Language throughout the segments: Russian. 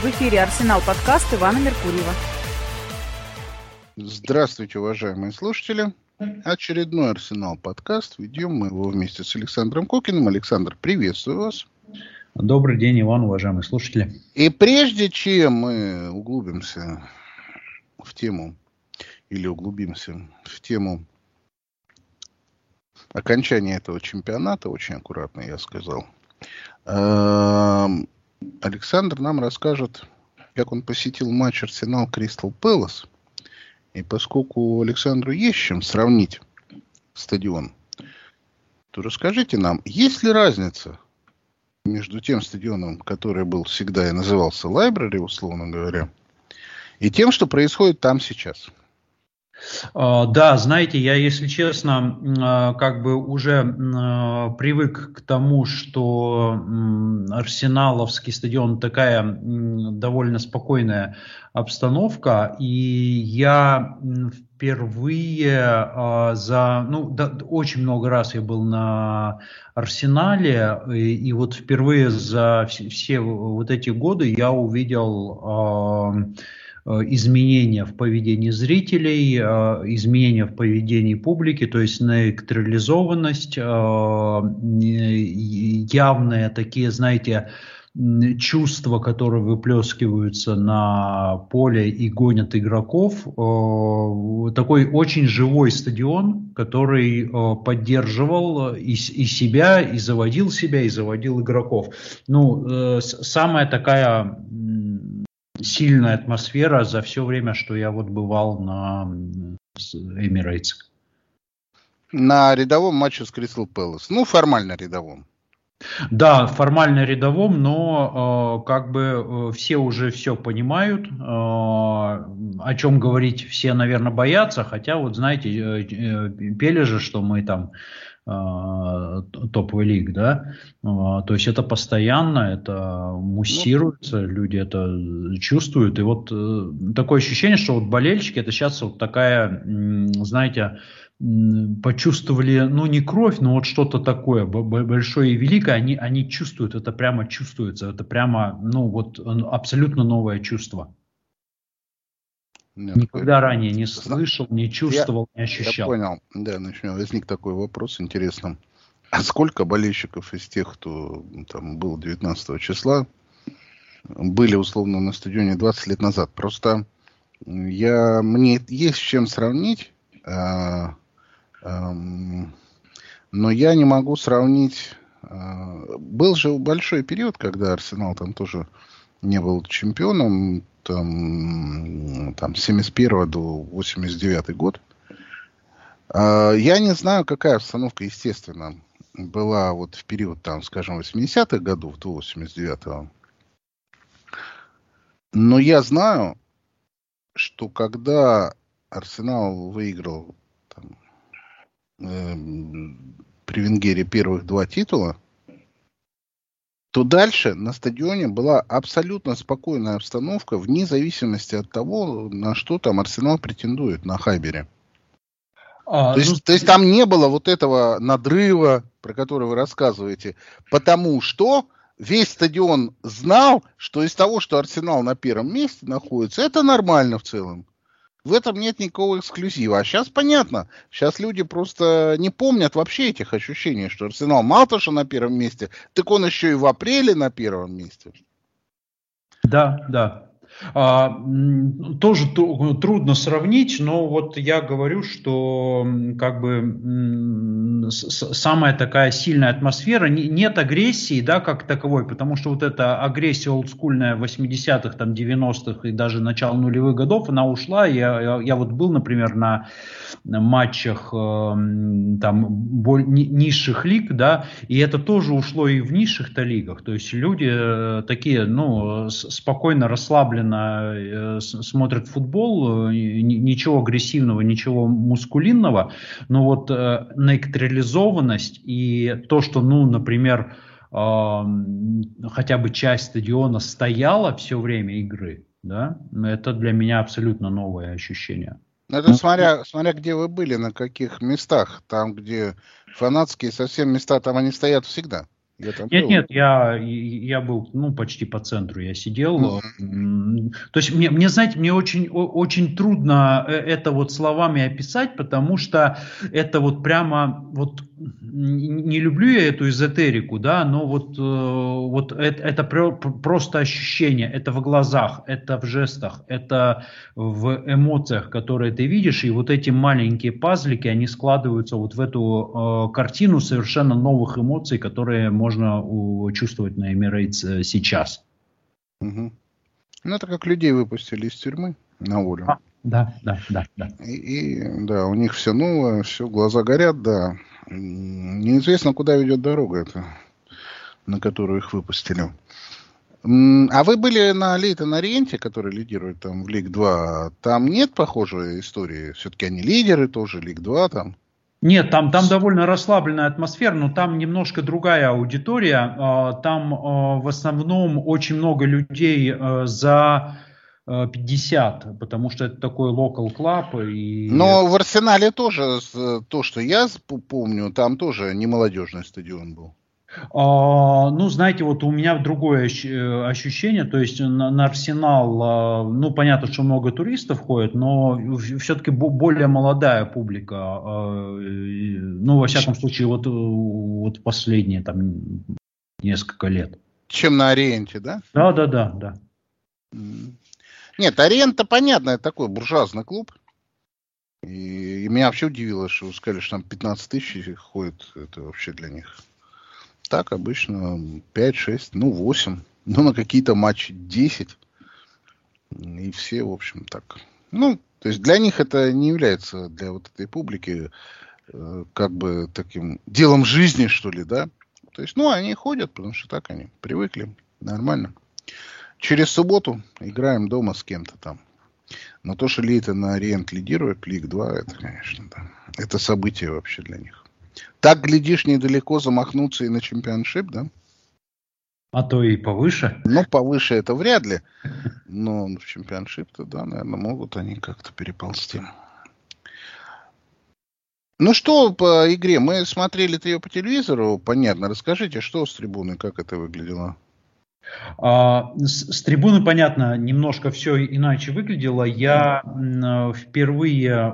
В эфире «Арсенал» подкаст Ивана Меркурьева. Здравствуйте, уважаемые слушатели. Очередной «Арсенал» подкаст. Ведем мы его вместе с Александром Кокиным. Александр, приветствую вас. Добрый день, Иван, уважаемые слушатели. И прежде чем мы углубимся в тему окончания этого чемпионата, очень аккуратно я сказал, Александр нам расскажет, как он посетил матч Арсенал Кристал Пэлас. И поскольку Александру есть чем сравнить стадион, то расскажите нам, есть ли разница между тем стадионом, который был всегда и назывался Library, условно говоря, и тем, что происходит там сейчас? Да, знаете, я, если честно, как бы уже привык к тому, что Арсеналовский стадион такая довольно спокойная обстановка, и я впервые очень много раз я был на Арсенале, и вот впервые за все вот эти годы я увидел изменения в поведении зрителей, изменения в поведении публики, то есть нейтрализованность, явные такие, знаете, чувства, которые выплескиваются на поле и гонят игроков. Такой очень живой стадион, который поддерживал и себя, и заводил игроков. Самая такая сильная атмосфера за все время, что я вот бывал на Emirates. На рядовом матче с Кристал Пэлас. Формально рядовом. Да, формально рядовом, но как бы все уже все понимают, о чем говорить все, наверное, боятся, хотя вот знаете, пели же, что мы там топовый лиг, да, то есть это постоянно, это муссируется, люди это чувствуют, и вот такое ощущение, что вот болельщики, это сейчас вот такая, знаете, почувствовали, не кровь, но вот что-то такое большое и великое, они чувствуют, это прямо чувствуется, это прямо, абсолютно новое чувство. Никогда ранее не слышал, не чувствовал, не ощущал. Я понял. Да, возник такой вопрос, интересно. А сколько болельщиков из тех, кто там был 19 числа, были условно на стадионе 20 лет назад? Просто мне есть с чем сравнить, но я не могу сравнить. Был же большой период, когда Арсенал там тоже не был чемпионом, там с 71 до 89 год. Я не знаю, какая обстановка, естественно, была вот в период, там, скажем, 80-х годов до 89-го. Но я знаю, что когда Арсенал выиграл при Венгере первых 2 титула, то дальше на стадионе была абсолютно спокойная обстановка, вне зависимости от того, на что там Арсенал претендует на Хайбере. То есть там не было вот этого надрыва, про который вы рассказываете, потому что весь стадион знал, что из того, что Арсенал на первом месте находится, это нормально в целом. В этом нет никакого эксклюзива. А сейчас понятно. Сейчас люди просто не помнят вообще этих ощущений, что Арсенал мало того, что на первом месте, так он еще и в апреле на первом месте. Да. Тоже трудно сравнить, но вот я говорю, что как бы самая такая сильная атмосфера, нет агрессии, да, как таковой, потому что вот эта агрессия олдскульная 80-х, там 90-х и даже начала нулевых годов, она ушла. Я вот был, например, на матчах там низших лиг, да, и это тоже ушло и в низших-то лигах, то есть люди такие, спокойно, расслабленно смотрят футбол, ничего агрессивного, ничего мускулинного, но вот нейтрализованность и то, что, например, хотя бы часть стадиона стояла все время игры, да, это для меня абсолютно новое ощущение. Это смотря где вы были, на каких местах. Там, где фанатские совсем места, там они стоят всегда. Я там был. Нет, я был, почти по центру я сидел. То есть знаете, мне очень трудно это вот словами описать, потому что это вот прямо, вот не люблю я эту эзотерику, да, но вот это просто ощущение, это в глазах, это в жестах, это в эмоциях, которые ты видишь, и вот эти маленькие пазлики, они складываются вот в эту картину совершенно новых эмоций, которые можно чувствовать на Emirates сейчас. Угу. Это как людей выпустили из тюрьмы на волю. Да. И да, у них все новое, все, глаза горят, да. Неизвестно, куда ведет дорога эта, на которую их выпустили. А вы были на Лейтон-Ориенте, который лидирует там в Лиг 2? Там нет похожей истории? Все-таки они лидеры тоже, Лиг 2 там? Нет, там довольно расслабленная атмосфера, но там немножко другая аудитория. Там в основном очень много людей за 50, потому что это такой local club. Но в Арсенале тоже, то, что я помню, там тоже не молодежный стадион был. Знаете, вот у меня другое ощущение, то есть на Арсенал, понятно, что много туристов ходит, но все-таки более молодая публика, во всяком случае, вот последние там несколько лет. Чем на Ориенте, да? Да. Нет, Ориент-то понятно, это такой буржуазный клуб. И меня вообще удивило, что вы сказали, что там 15 тысяч ходит, это вообще для них... Так, обычно 5-6, 8. На какие-то матчи 10. И все, в общем, так. То есть для них это не является, для вот этой публики, как бы таким делом жизни, что ли, да. То есть, они ходят, потому что так они привыкли. Нормально. Через субботу играем дома с кем-то там. Но то, что Лейтон-Ориент лидирует, Лиг 2, это, конечно, да. Это событие вообще для них. Так, глядишь, недалеко замахнуться и на чемпионшип, да? А то и повыше. Повыше это вряд ли. Но в чемпионшип-то, да, наверное, могут они как-то переползти. Что по игре? Мы смотрели-то ее по телевизору, понятно. Расскажите, что с трибуны, как это выглядело? С трибуны, понятно, немножко все иначе выглядело. Я впервые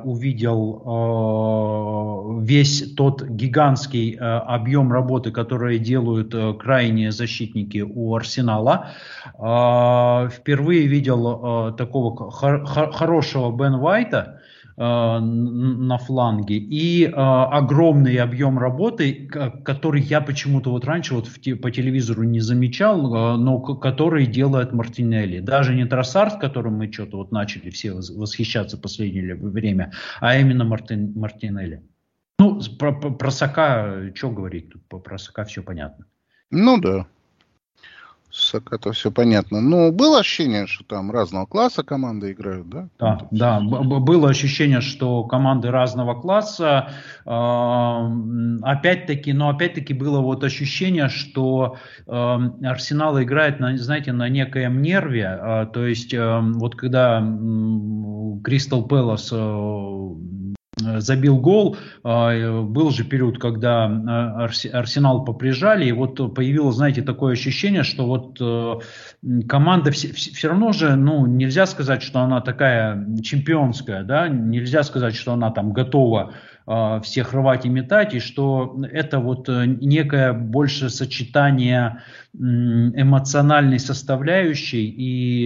увидел весь тот гигантский объем работы, который делают крайние защитники у Арсенала. Впервые видел такого хорошего Бен Уайта на фланге и огромный объем работы, который я почему-то раньше по телевизору не замечал, но который делает Мартинелли. Даже не Тросард, которым мы что-то начали все восхищаться в последнее время, а именно Мартинелли. Про Сака, что говорить, тут про Сака все понятно. Да. Сака-то все понятно. Было ощущение, что там разного класса команды играют, да? Да, было ощущение, что команды разного класса. Опять-таки было ощущение, что Арсенал играет на некоем нерве. То есть, когда Кристал Пэлас забил гол, был же период, когда Арсенал поприжали, и появилось, такое ощущение, что команда все равно же, нельзя сказать, что она такая чемпионская, да, нельзя сказать, что она там готова всех рвать и метать, и что это некое больше сочетание эмоциональной составляющей и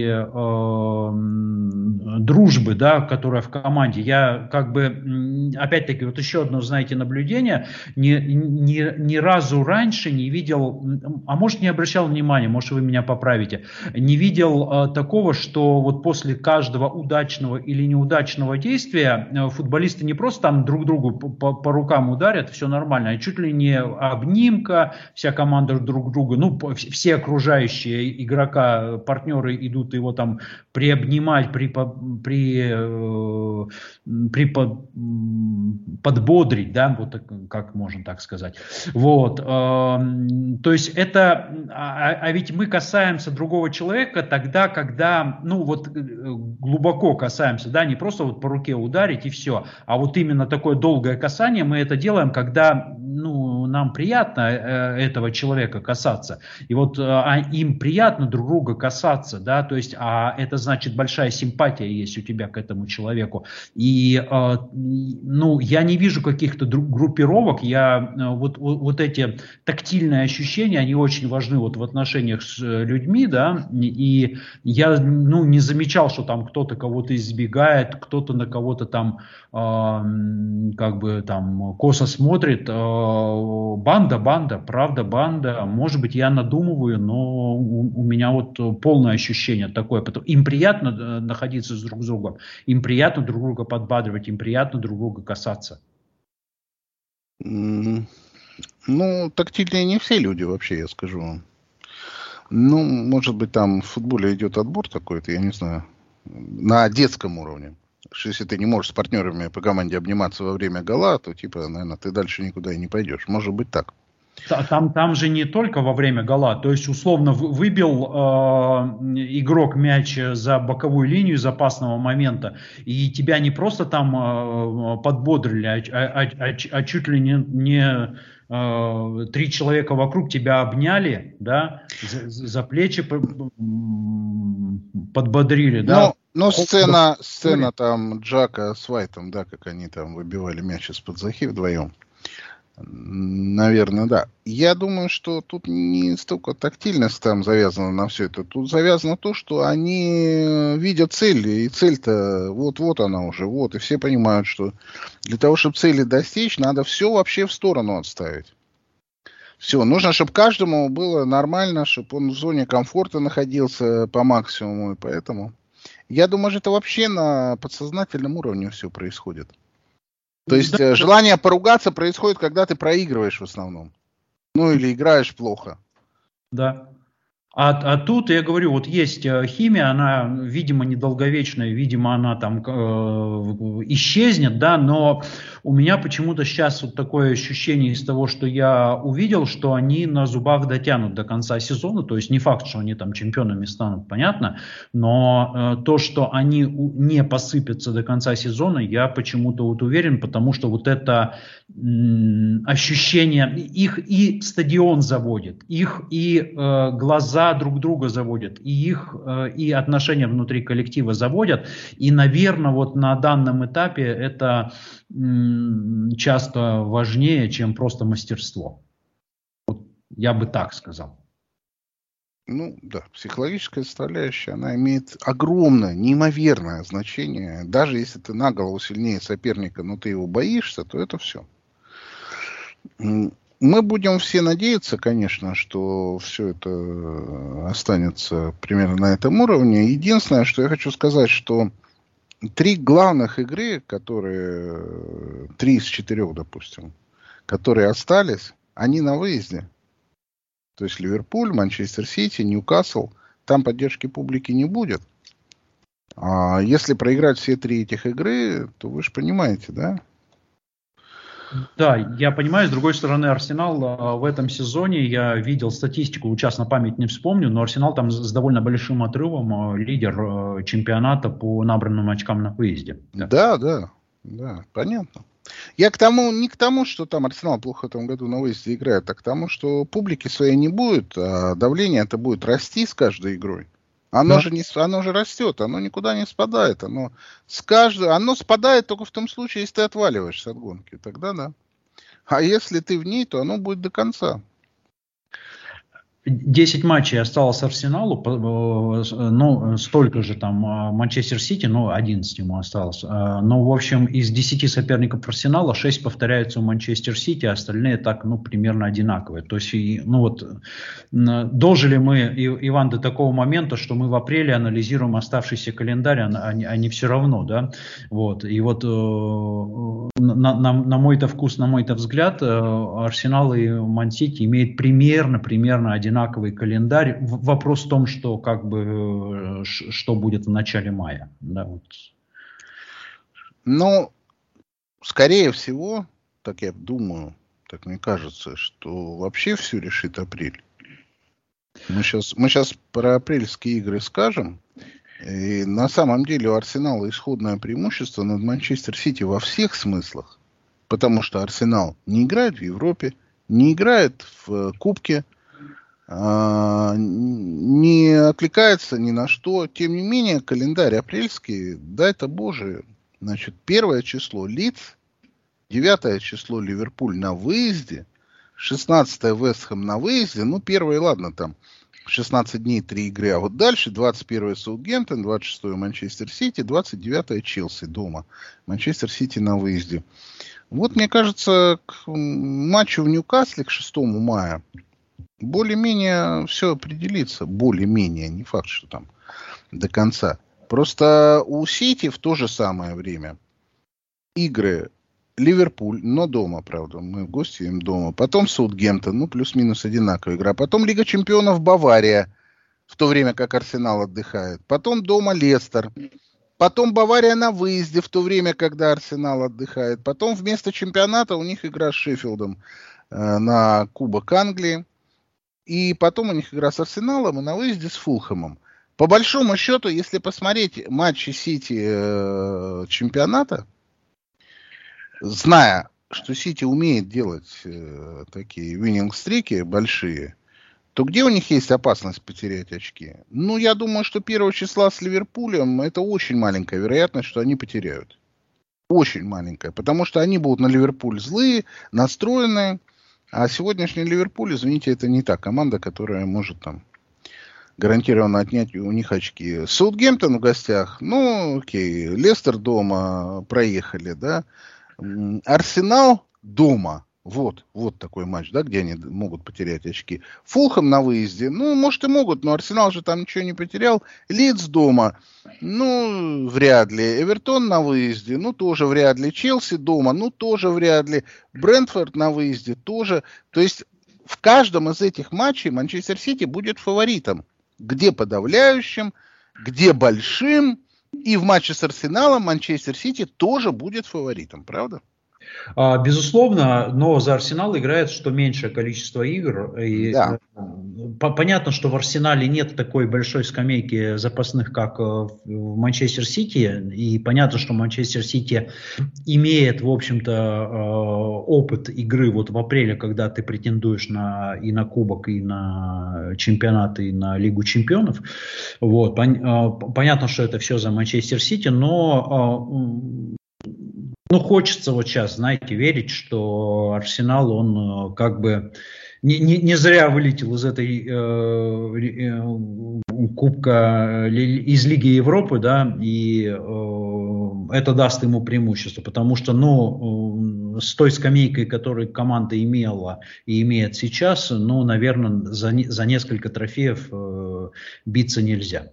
дружбы, да, которая в команде. Я опять-таки, еще одно, наблюдение, ни разу раньше не видел, а может не обращал внимания, может вы меня поправите, не видел такого, что после каждого удачного или неудачного действия футболисты не просто там друг другу по рукам ударят, все нормально, а чуть ли не обнимка, вся команда друг друга, все окружающие игрока, партнеры идут его там приобнимать, подбодрить, да, как можно так сказать. То есть это, ведь мы касаемся другого человека тогда, когда, глубоко касаемся, да, не просто по руке ударить и все, а именно такое долгое касание мы это делаем, когда, нам приятно этого человека касаться, и вот им приятно друг друга касаться, да, то есть, а это значит большая симпатия есть у тебя к этому человеку. И, ну, я не вижу каких-то группировок, вот эти тактильные ощущения, они очень важны вот в отношениях с людьми, да, и я, ну, не замечал, что там кто-то кого-то избегает, кто-то на кого-то там как бы там косо смотрит. Банда, правда банда. Может быть, я надумываю, но у меня вот полное ощущение такое. Им приятно находиться друг с другом, им приятно друг друга подбадривать, им приятно друг друга касаться. Ну, тактильные не все люди вообще, я скажу вам. Ну, может быть, там в футболе идет отбор такой-то, я не знаю, на детском уровне. Что если ты не можешь с партнерами по команде обниматься во время гола, то, типа, наверное, ты дальше никуда и не пойдешь. Может быть так. Там же не только во время гола, то есть условно выбил игрок мяч за боковую линию запасного момента, и тебя не просто там подбодрили, а чуть ли не 3 человека вокруг тебя обняли, да, за плечи подбодрили, да. Но сцена там Джака с Вайтом, да, как они там выбивали мяч из-под захи вдвоем. Наверное, да. Я думаю, что тут не столько тактильность там завязана на все это. Тут завязано то, что они видят цель, и цель-то вот она уже, вот, и все понимают, что для того, чтобы цели достичь, надо все вообще в сторону отставить. Все, нужно, чтобы каждому было нормально, чтобы он в зоне комфорта находился по максимуму, и поэтому... Я думаю, что это вообще на подсознательном уровне все происходит. То есть желание поругаться происходит, когда ты проигрываешь в основном. Ну или играешь плохо. Да. А тут, я говорю, вот есть химия, она, видимо, недолговечная, видимо, она там исчезнет, да, но у меня почему-то сейчас вот такое ощущение из того, что я увидел, что они на зубах дотянут до конца сезона, то есть не факт, что они там чемпионами станут, понятно, но то, что они не посыпятся до конца сезона, я почему-то вот уверен, потому что вот это ощущение, их и стадион заводит, их и глаза друг друга заводят, и их и отношения внутри коллектива заводят, и, наверное, вот на данном этапе это часто важнее, чем просто мастерство. Вот я бы так сказал. Ну, да, психологическая составляющая, она имеет огромное, неимоверное значение. Даже если ты на голову сильнее соперника, но ты его боишься, то это все. Мы будем все надеяться, конечно, что все это останется примерно на этом уровне. Единственное, что я хочу сказать, что 3 главных игры, 3 из 4, допустим, которые остались, они на выезде. То есть Ливерпуль, Манчестер Сити, Ньюкасл, там поддержки публики не будет. А если проиграть все 3 этих игры, то вы же понимаете, да? Да, я понимаю. С другой стороны, Арсенал в этом сезоне, я видел статистику, сейчас на память не вспомню, но Арсенал там с довольно большим отрывом лидер чемпионата по набранным очкам на выезде. Да, понятно. Я не к тому, что там Арсенал плохо в этом году на выезде играет, а к тому, что публики своей не будет, а давление это будет расти с каждой игрой. Оно же растет, оно никуда не спадает. Оно спадает только в том случае, если ты отваливаешься от гонки. Тогда да. А если ты в ней, то оно будет до конца. 10 матчей осталось Арсеналу, ну, столько же там Манчестер Сити, ну, 11 ему осталось. Но, в общем, из 10 соперников Арсенала 6 повторяются у Манчестер Сити, а остальные так, ну, примерно одинаковые. То есть, ну, вот, дожили мы, Иван, до такого момента, что мы в апреле анализируем оставшийся календарь, а не все равно, да. Вот, и вот на мой-то вкус, на мой-то взгляд, Арсенал и Ман-Сити имеют примерно одинаковый календарь. Вопрос в том, что что будет в начале мая. Да, вот. Ну, скорее всего, так я думаю, так мне кажется, что вообще все решит апрель. Мы сейчас про апрельские игры скажем. И на самом деле у Арсенала исходное преимущество над Манчестер Сити во всех смыслах. Потому что Арсенал не играет в Европе, не играет в кубке, не отвлекается ни на что. Тем не менее, календарь апрельский, дай-то Боже, значит, 1 число Лидс, 9 число Ливерпуль на выезде, 16 Вестхэм на выезде, ну, 1, ладно, там 16 дней, 3 игры, а вот дальше 21 Саутгемптон, 26 Манчестер Сити, 29 Челси дома, Манчестер Сити на выезде. Вот, мне кажется, к матчу в Ньюкасле к 6 мая более-менее все определится. Более-менее, не факт, что там до конца. Просто у Сити в то же самое время игры Ливерпуль, но дома, правда. Мы в гости им дома. Потом Саутгемптон, ну, плюс-минус одинаковая игра. Потом Лига чемпионов Бавария, в то время как Арсенал отдыхает. Потом дома Лестер. Потом Бавария на выезде, в то время, когда Арсенал отдыхает. Потом вместо чемпионата у них игра с Шеффилдом на Кубок Англии. И потом у них игра с Арсеналом и на выезде с Фулхэмом. По большому счету, если посмотреть матчи Сити чемпионата, зная, что Сити умеет делать такие виннинг-стрики большие, то где у них есть опасность потерять очки? Ну, я думаю, что 1 числа с Ливерпулем это очень маленькая вероятность, что они потеряют. Очень маленькая. Потому что они будут на Ливерпуль злые, настроенные. А сегодняшний Ливерпуль, извините, это не та команда, которая может там гарантированно отнять у них очки. Саутгемптон в гостях, ну, окей. Лестер дома, проехали, да. Арсенал дома. Вот такой матч, да, где они могут потерять очки. Фулхэм на выезде, ну, может и могут, но Арсенал же там ничего не потерял. Лидс дома, ну, вряд ли. Эвертон на выезде, ну, тоже вряд ли. Челси дома, ну, тоже вряд ли. Брентфорд на выезде тоже. То есть в каждом из этих матчей Манчестер Сити будет фаворитом. Где подавляющим, где большим. И в матче с Арсеналом Манчестер Сити тоже будет фаворитом, правда? Безусловно, но за Арсенал играет что меньшее количество игр. И да. Понятно, что в Арсенале нет такой большой скамейки запасных, как в Манчестер Сити. И понятно, что Манчестер Сити имеет, в общем-то, опыт игры вот в апреле, когда ты претендуешь и на Кубок, и на чемпионат, и на Лигу чемпионов. Вот. Понятно, что это все за Манчестер Сити, но... Ну, хочется вот сейчас, знаете, верить, что Арсенал, он как бы не зря вылетел из этой Кубка из Лиги Европы, да, и это даст ему преимущество, потому что, ну, с той скамейкой, которую команда имела и имеет сейчас, ну, наверное, за несколько трофеев биться нельзя.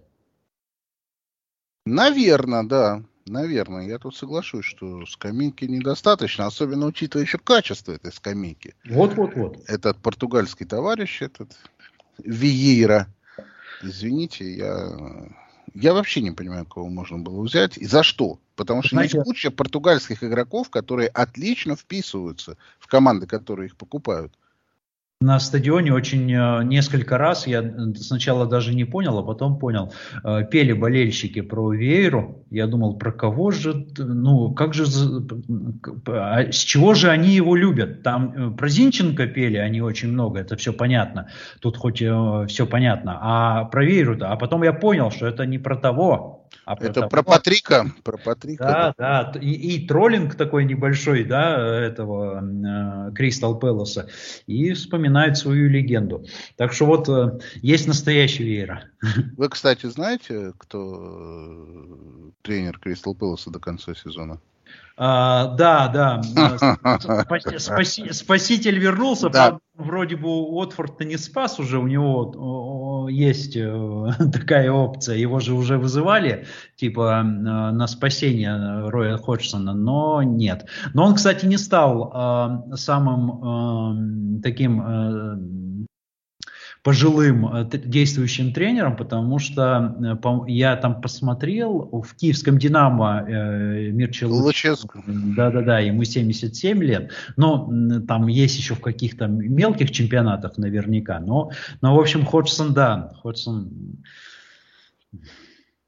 Наверное, да. Наверное, я тут соглашусь, что скамейки недостаточно, особенно учитывая еще качество этой скамейки. Вот. Этот португальский товарищ, этот Виейра, извините, я вообще не понимаю, кого можно было взять и за что. Потому что есть куча португальских игроков, которые отлично вписываются в команды, которые их покупают. На стадионе очень несколько раз, я сначала даже не понял, а потом понял, пели болельщики про Виейру. Я думал, про кого же, ну, как же, с чего же они его любят? Там про Зинченко пели они очень много, это все понятно. Тут хоть все понятно. А про Виейру-то, а потом я понял, что это не про того. Это про Патрика. Да. И троллинг такой небольшой, да, этого Кристал Пэласа. И вспоминает свою легенду. Так что вот есть настоящий Виейра. Вы, кстати, знаете, кто тренер Кристал Пэласа до конца сезона? Да. Спаситель вернулся, да. правда, вроде бы Уотфорд-то не спас уже, у него есть такая опция, его же уже вызывали, типа на спасение Роя Ходжсона, но нет. Но он, кстати, не стал самым таким пожилым действующим тренером, потому что я там посмотрел, в киевском «Динамо» Мирча Луческу, да, ему 77 лет, но там есть еще в каких-то мелких чемпионатах наверняка, но в общем, Ходжсон,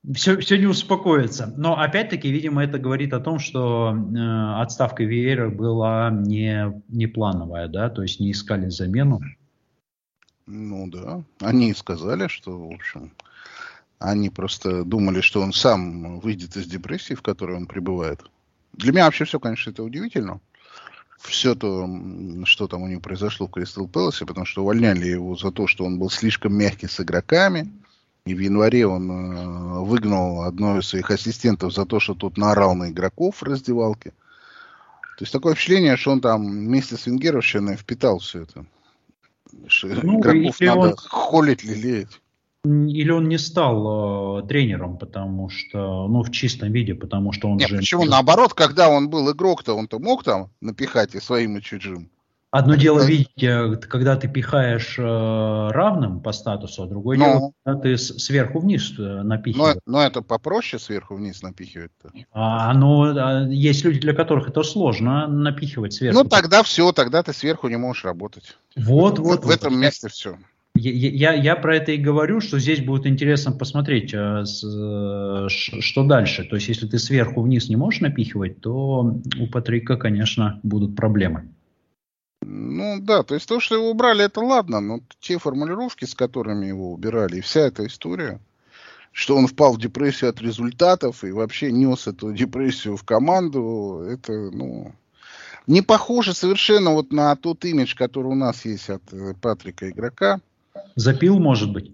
все не успокоится. Но опять-таки, видимо, это говорит о том, что отставка Виейра была не плановая, да, то есть не искали замену. Ну да, они сказали, что, в общем, они просто думали, что он сам выйдет из депрессии, в которой он пребывает. Для меня вообще все, конечно, это удивительно. Все то, что там у него произошло в Кристал Пэласе, потому что увольняли его за то, что он был слишком мягкий с игроками. И в январе он выгнал одного из своих ассистентов за то, что тот наорал на игроков в раздевалке. То есть такое впечатление, что он там вместе с венгеровщиной впитал все это. Что игроков надо холить, лелеять. Или он не стал тренером, потому что, в чистом виде, потому что он же... Почему? Наоборот, когда он был игрок-то, он-то мог там напихать и своим, и чужим. Одно дело, видите, когда ты пихаешь равным по статусу, а другое дело, когда ты сверху вниз напихиваешь. Но это попроще сверху вниз напихивать-то. Есть люди, для которых это сложно напихивать сверху. Ну, тогда все, тогда ты сверху не можешь работать. В этом месте все. Я про это и говорю, что здесь будет интересно посмотреть, что дальше. То есть, если ты сверху вниз не можешь напихивать, то у Патрика, конечно, будут проблемы. Ну да, то есть то, что его убрали, это ладно, но те формулировки, с которыми его убирали, и вся эта история, что он впал в депрессию от результатов и вообще нес эту депрессию в команду, это, не похоже совершенно вот на тот имидж, который у нас есть от Патрика игрока. Запил, может быть?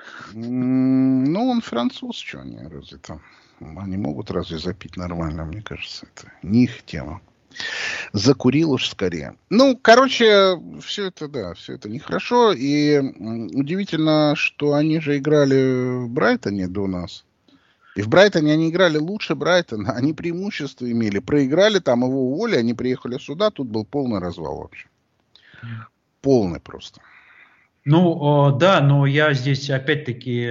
Он француз, что они разве там? Они могут разве запить нормально, мне кажется, это не их тема. Закурил уж скорее. Все это нехорошо. И удивительно, что они же играли в Брайтоне до нас. И в Брайтоне они играли лучше Брайтона. Они преимущество имели. Проиграли, там его уволили, они приехали сюда. Тут был полный развал вообще. Полный просто. Да, но я здесь опять-таки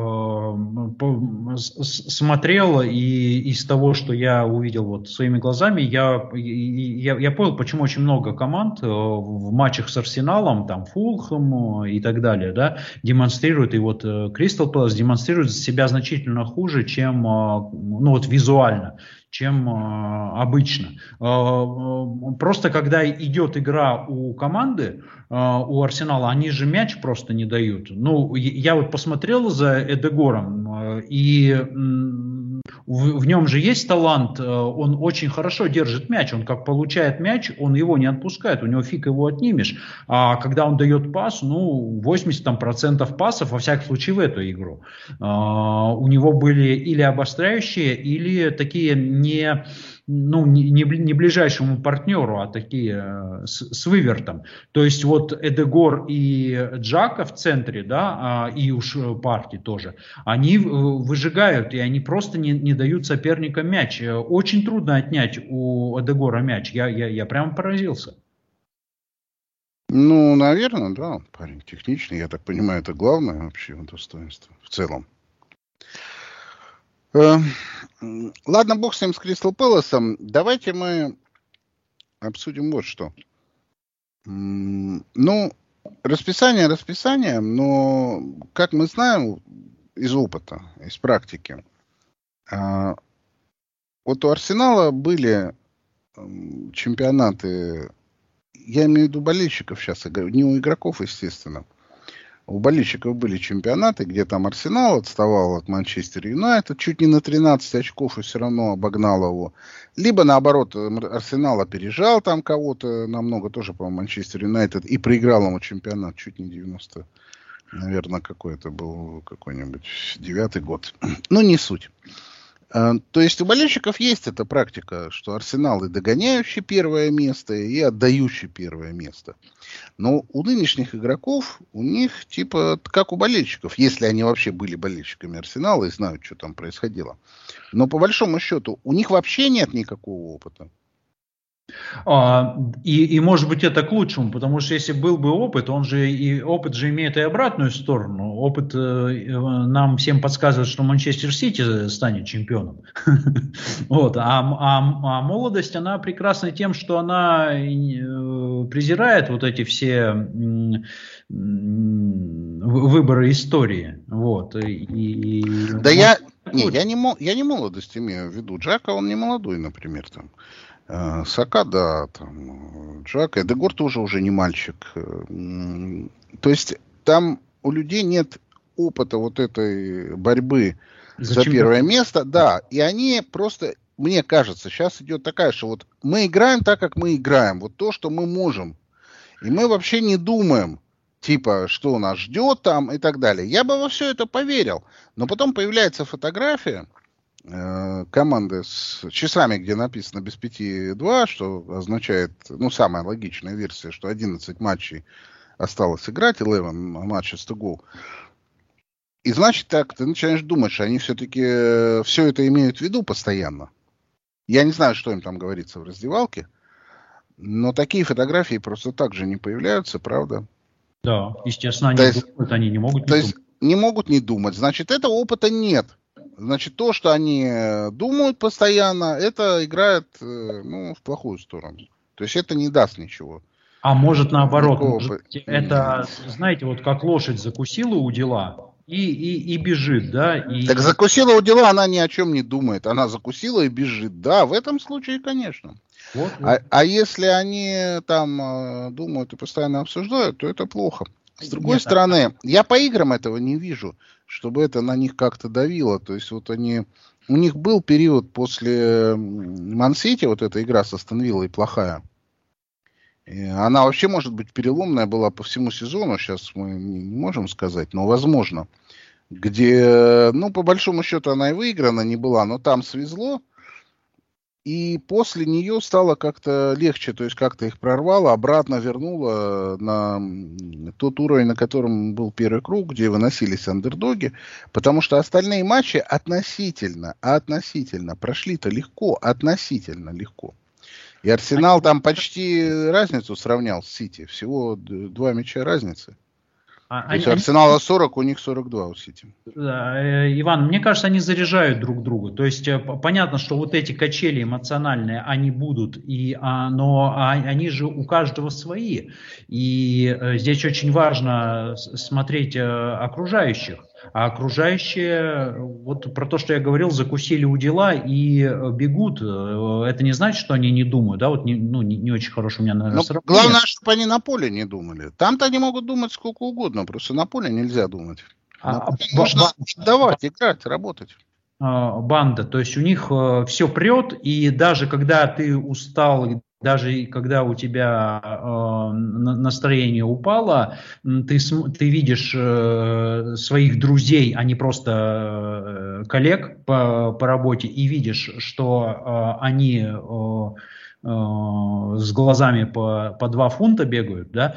смотрел, и из того, что я увидел вот своими глазами, я понял, почему очень много команд в матчах с Арсеналом, там Фулхэм и так далее, да, демонстрируют, и вот Кристал Пэлас демонстрирует себя значительно хуже, чем, визуально, чем обычно. Просто когда идет игра у команды, у Арсенала, они же мяч просто не дают. Я вот посмотрел за Эдегором, и в нем же есть талант, он очень хорошо держит мяч, он как получает мяч, он его не отпускает, у него фиг его отнимешь. А когда он дает пас, 80% пасов, во всяком случае, в эту игру, у него были или обостряющие, или такие не ближайшему партнеру, а такие с вывертом. То есть вот Эдегор и Джака в центре, да, и уж Парти тоже, они выжигают, и они просто не дают соперникам мяч. Очень трудно отнять у Эдегора мяч. Я прямо поразился. Наверное, да. Парень техничный, я так понимаю, это главное вообще его достоинство в целом. Ладно, бог с ним, с Кристал Пэласом. Давайте мы обсудим вот что. Расписание расписанием, но, как мы знаем из опыта, из практики, вот у Арсенала были чемпионаты, я имею в виду болельщиков сейчас, не у игроков, естественно. У болельщиков были чемпионаты, где там Арсенал отставал от Манчестер Юнайтед чуть не на 13 очков и все равно обогнал его. Либо, наоборот, Арсенал опережал там кого-то намного, тоже, по-моему, Манчестер Юнайтед, и проиграл ему чемпионат чуть не 90, наверное, какой-то был какой-нибудь 9-й год. Не суть. То есть у болельщиков есть эта практика, что Арсенал и догоняющий первое место, и отдающий первое место. Но у нынешних игроков, у них типа как у болельщиков, если они вообще были болельщиками Арсенала и знают, что там происходило. Но по большому счету у них вообще нет никакого опыта. И может быть это к лучшему, потому что если был бы опыт, опыт же имеет и обратную сторону. Опыт нам всем подсказывает, что Манчестер Сити станет чемпионом. Вот. А молодость, она прекрасна тем, что она презирает вот эти все выборы истории. Вот. Не, я не молодость имею в виду. Джака, он не молодой, например, там. Сака, да, там, Джака. Эдегор тоже уже не мальчик. То есть там у людей нет опыта вот этой борьбы за первое место. Да, и они просто, мне кажется, сейчас идет такая, что вот мы играем так, как мы играем. Вот то, что мы можем. И мы вообще не думаем, типа, что нас ждет там и так далее. Я бы во все это поверил. Но потом появляется фотография команды с часами, где написано без 5-2, что означает, ну, самая логичная версия, что 11 матчей осталось играть, 11 matches to go. И значит так, ты начинаешь думать, что они все-таки все это имеют в виду постоянно. Я не знаю, что им там говорится в раздевалке, но такие фотографии просто так же не появляются, правда? Да, естественно, они думают, они не могут не думать. Не могут не думать, значит, этого опыта нет. Значит, то, что они думают постоянно, это играет, ну, в плохую сторону. То есть это не даст ничего. А может наоборот, может, это, знаете, вот как лошадь закусила у дела и бежит, да? Так закусила у дела, она ни о чем не думает. Она закусила и бежит. Да, в этом случае, конечно. Вот. А если они там думают и постоянно обсуждают, то это плохо. С другой стороны, я по играм этого не вижу, чтобы это на них как-то давило. То есть вот они... У них был период после Ман-Сити, вот эта игра с Астон Виллой плохая. И она вообще, может быть, переломная была по всему сезону, сейчас мы не можем сказать, но возможно. Где, ну, по большому счету она и выиграна не была, но там свезло. И после нее стало как-то легче, то есть как-то их прорвало, обратно вернуло на тот уровень, на котором был первый круг, где выносились андердоги, потому что остальные матчи относительно прошли-то легко, относительно легко. И Арсенал там почти разницу сравнял с Сити, всего 2 мяча разницы. То есть у Арсенала 40, у них 42 у Сити. Иван, мне кажется, они заряжают друг друга. То есть понятно, что вот эти качели эмоциональные, они будут, но они же у каждого свои. И здесь очень важно смотреть окружающих. А окружающие, вот про то, что я говорил, закусили у дела и бегут. Это не значит, что они не думают. Да? Вот не очень хорошо у меня, наверное, сравнение. Главное, чтобы они на поле не думали. Там-то они могут думать сколько угодно, просто на поле нельзя думать. Нужно давать, играть, работать. Банда, то есть у них все прет, и даже когда ты устал, даже когда у тебя настроение упало, ты видишь своих друзей, а не просто коллег по работе, и видишь, что они с глазами по 2 фунта бегают, да,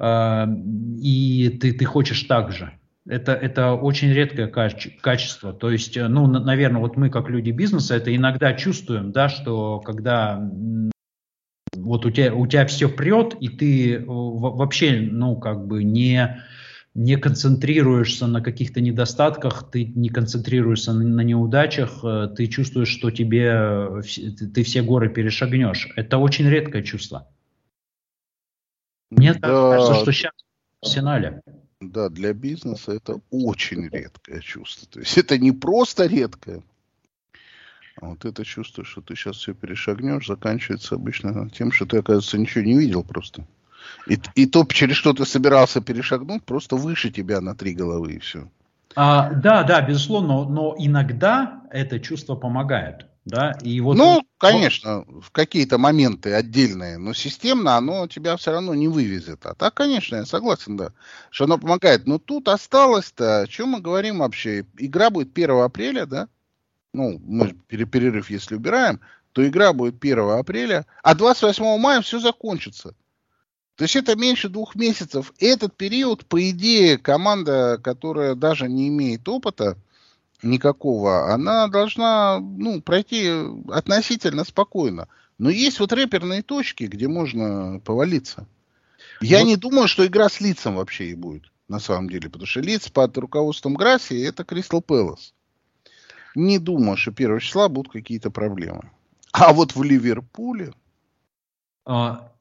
и ты хочешь так же. Это очень редкое качество. То есть, ну, наверное, вот мы, как люди бизнеса, это иногда чувствуем, да, что когда вот у тебя все прет, и ты вообще, ну, как бы не концентрируешься на каких-то недостатках, ты не концентрируешься на неудачах, ты чувствуешь, что ты все горы перешагнешь. Это очень редкое чувство. Мне кажется, что сейчас в Арсенале. Да, для бизнеса это очень редкое чувство. То есть это не просто редкое, а вот это чувство, что ты сейчас все перешагнешь, заканчивается обычно тем, что ты, оказывается, ничего не видел просто. И то, через что ты собирался перешагнуть, просто выше тебя на 3 головы и все. Да, безусловно, но иногда это чувство помогает. Да? И вот конечно, в какие-то моменты отдельные, но системно оно тебя все равно не вывезет. А так, конечно, я согласен, да, что оно помогает. Но тут осталось-то, о чем мы говорим вообще? Игра будет 1 апреля, да? Ну, мы перерыв, если убираем, то игра будет 1 апреля, а 28 мая все закончится. То есть это меньше 2 месяцев. Этот период, по идее, команда, которая даже не имеет опыта никакого, она должна, ну, пройти относительно спокойно. Но есть вот реперные точки, где можно повалиться. Я не думаю, что игра с Лидсом вообще и будет, на самом деле. Потому что Лидс под руководством Грасси это Кристал Пэлас. Не думаю, что 1 числа будут какие-то проблемы. А вот в Ливерпуле...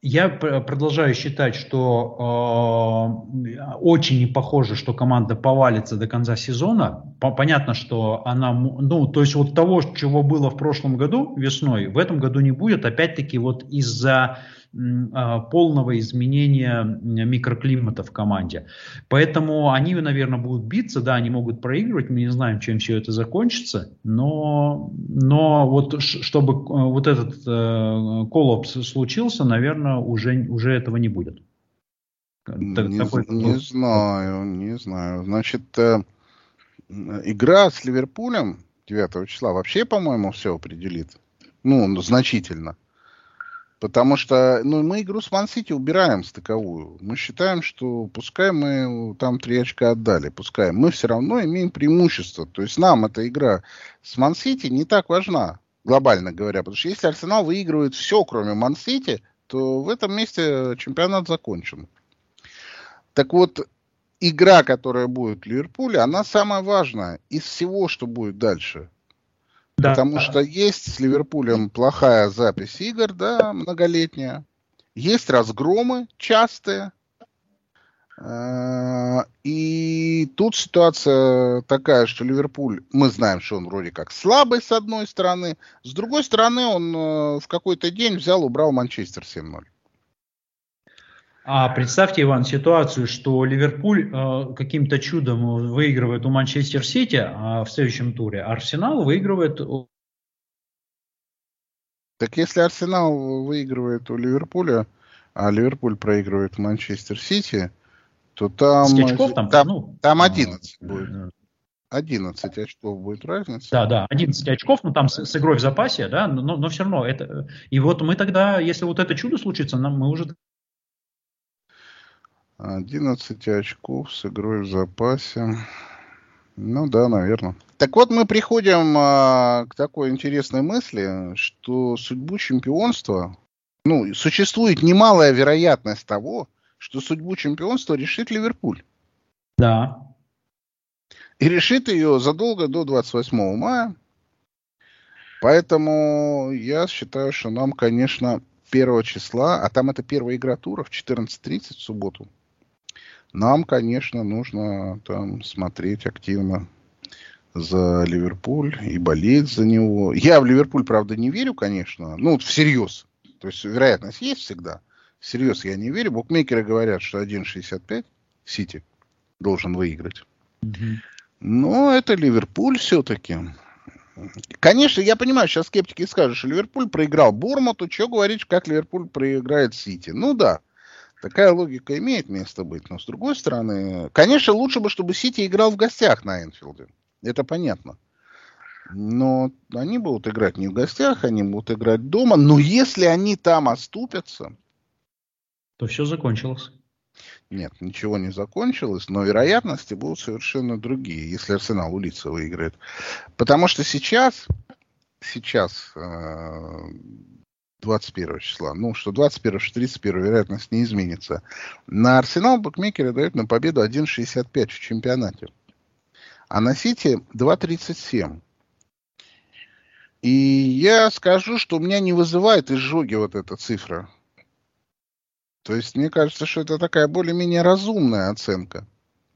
Я продолжаю считать, что очень не похоже, что команда повалится до конца сезона. Понятно, что она, ну, то есть вот того, чего было в прошлом году весной, в этом году не будет. Опять-таки вот из-за полного изменения микроклимата в команде. Поэтому они, наверное, будут биться, да, они могут проигрывать, мы не знаем, чем все это закончится, но вот чтобы вот этот коллапс случился, наверное, уже этого не будет. Не знаю. Значит, игра с Ливерпулем 9 числа вообще, по-моему, все определит. Ну, значительно. Потому что мы игру с Ман-Сити убираем стыковую. Мы считаем, что пускай мы там 3 очка отдали, пускай мы все равно имеем преимущество. То есть нам эта игра с Ман-Сити не так важна, глобально говоря. Потому что если Арсенал выигрывает все, кроме Ман-Сити, то в этом месте чемпионат закончен. Так вот, игра, которая будет в Ливерпуле, она самая важная из всего, что будет дальше. Да. Потому что есть с Ливерпулем плохая запись игр, да, многолетняя. Есть разгромы частые. И тут ситуация такая, что Ливерпуль, мы знаем, что он вроде как слабый с одной стороны. С другой стороны, он в какой-то день взял, убрал Манчестер 7-0. А представьте, Иван, ситуацию, что Ливерпуль каким-то чудом выигрывает у Манчестер Сити в следующем туре, а Арсенал выигрывает... Так если Арсенал выигрывает у Ливерпуля, а Ливерпуль проигрывает Манчестер Сити, то там 11 будет. 11 очков будет разница. Да, 11 очков, но там с игрой в запасе, да, но все равно это... И вот мы тогда, если вот это чудо случится, мы уже... 11 очков с игрой в запасе. Ну да, наверное. Так вот, мы приходим к такой интересной мысли, что судьбу чемпионства, существует немалая вероятность того, что судьбу чемпионства решит Ливерпуль. Да. И решит ее задолго до 28 мая. Поэтому я считаю, что нам, конечно, 1 числа, а там это первая игра тура в 14:30 в субботу, нам, конечно, нужно там смотреть активно за Ливерпуль и болеть за него. Я в Ливерпуль, правда, не верю, конечно. Всерьез. То есть вероятность есть всегда. Всерьез я не верю. Букмекеры говорят, что 1,65 Сити должен выиграть. Но это Ливерпуль все-таки. Конечно, я понимаю, сейчас скептики скажут, что Ливерпуль проиграл Борнмуту. Что говорить, как Ливерпуль проиграет Сити? Ну да. Такая логика имеет место быть. Но с другой стороны, конечно, лучше бы, чтобы Сити играл в гостях на Энфилде. Это понятно. Но они будут играть не в гостях, они будут играть дома. Но если они там оступятся... то все закончилось. Нет, ничего не закончилось, но вероятности будут совершенно другие, если Арсенал у Лидса выиграет. Потому что сейчас 21 числа, что 21, что 31 вероятность не изменится. На Арсенал букмекеры дают на победу 1,65 в чемпионате. А на Сити 2,37. И я скажу, что у меня не вызывает изжоги вот эта цифра. То есть мне кажется, что это такая более-менее разумная оценка.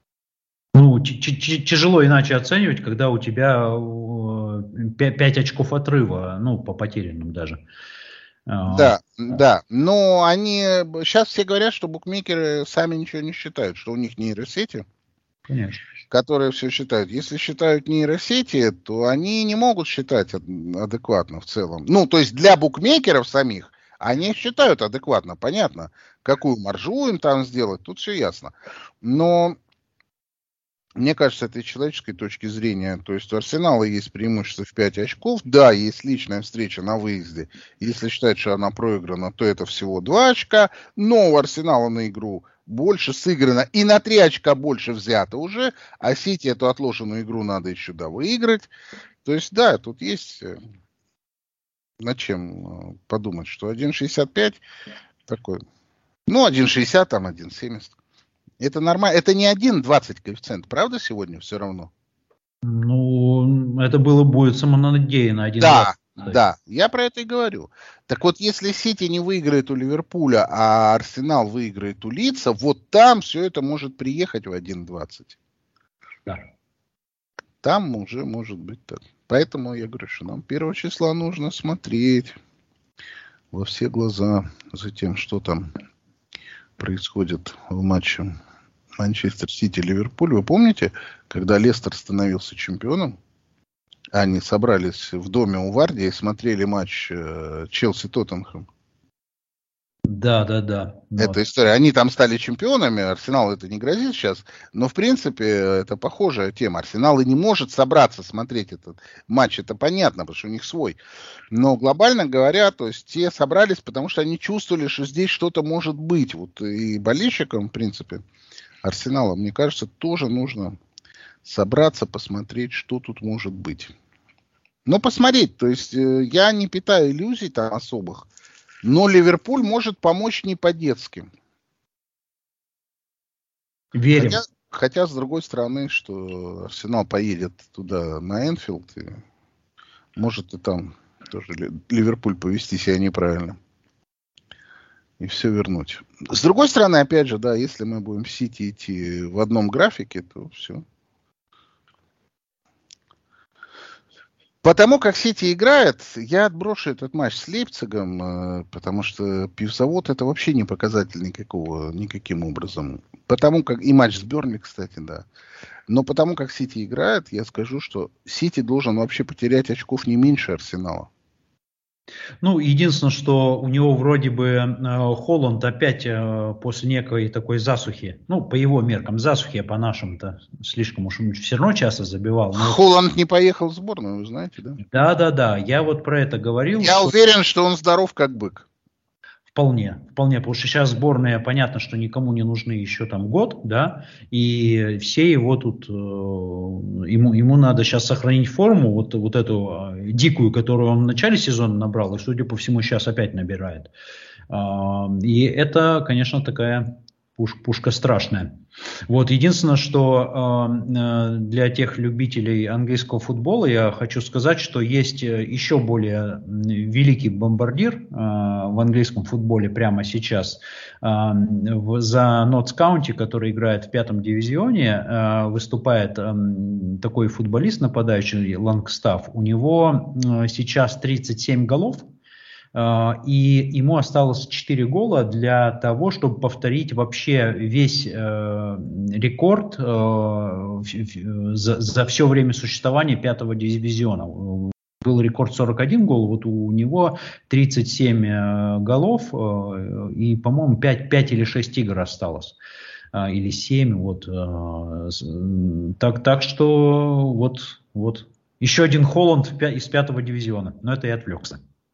Тяжело иначе оценивать, когда у тебя 5 очков отрыва, по потерянным даже. Да. Но они... Сейчас все говорят, что букмекеры сами ничего не считают, что у них нейросети. Конечно. Которые все считают. Если считают нейросети, то они не могут считать адекватно в целом. То есть для букмекеров самих они считают адекватно, понятно, какую маржу им там сделать, тут все ясно. Но мне кажется, это с человеческой точки зрения. То есть у Арсенала есть преимущество в 5 очков. Да, есть личная встреча на выезде. Если считать, что она проиграна, то это всего 2 очка. Но у Арсенала на игру больше сыграно и на 3 очка больше взято уже. А Сити эту отложенную игру надо еще выиграть. То есть, да, тут есть над чем подумать, что 1,65 такой. 1,60, там 1,70. Это нормально. Это не 1,20 коэффициент, правда, сегодня все равно? Это будет самонадеянно 1,20. Да, Да, я про это и говорю. Так вот, если Сити не выиграет у Ливерпуля, а Арсенал выиграет у Лидса, вот там все это может приехать в 1.20. Да. Там уже может быть так. Поэтому я говорю, что нам 1 числа нужно смотреть во все глаза за тем, что там происходит в матче Манчестер Сити-Ливерпуль. Вы помните, когда Лестер становился чемпионом, они собрались в доме у Варди и смотрели матч Челси-Тоттенхэм? Да. Это история. Они там стали чемпионами, Арсенал это не грозит сейчас, но в принципе это похожая тема. Арсенал и не может собраться смотреть этот матч, это понятно, потому что у них свой. Но глобально говоря, то есть те собрались, потому что они чувствовали, что здесь что-то может быть. Вот и болельщикам, в принципе, Арсенала, мне кажется, тоже нужно собраться, посмотреть, что тут может быть. Но посмотреть, то есть я не питаю иллюзий там особых, но Ливерпуль может помочь не по-детски. Верим. Хотя, с другой стороны, что Арсенал поедет туда, на Энфилд, и может и там тоже Ливерпуль повести себя неправильно. И все вернуть. С другой стороны, опять же, да, если мы будем в Сити идти в одном графике, то все. Потому как Сити играет, я отброшу этот матч с Лейпцигом, потому что пивзавод это вообще не показатель никаким образом. Потому как и матч с Бернли, кстати, да. Но потому как Сити играет, я скажу, что Сити должен вообще потерять очков не меньше Арсенала. Ну, единственное, что у него вроде бы Холланд опять после некой такой засухи, ну, по его меркам засухи, а по нашим-то слишком уж все равно часто забивал. Но... Холланд не поехал в сборную, вы знаете, да? Да, я вот про это говорил. Я уверен, что он здоров как бык. Вполне, потому что сейчас сборная, понятно, что никому не нужны еще там год, да, и все его тут, ему надо сейчас сохранить форму, вот эту дикую, которую он в начале сезона набрал, и, судя по всему, сейчас опять набирает. И это, конечно, такая пушка страшная. Вот, единственное, что для тех любителей английского футбола я хочу сказать, что есть еще более великий бомбардир в английском футболе прямо сейчас. За Нотс Каунти, который играет в 5-м дивизионе, выступает такой футболист нападающий Лангстаф. У него сейчас 37 голов. И ему осталось 4 гола для того, чтобы повторить вообще весь рекорд за все время существования 5-го дивизиона. Был рекорд 41 гол, вот у него 37 голов и, по-моему, 5 или 6 игр осталось. Или 7. Вот. Так что вот. Еще один Холланд из 5-го дивизиона. Но это я отвлекся.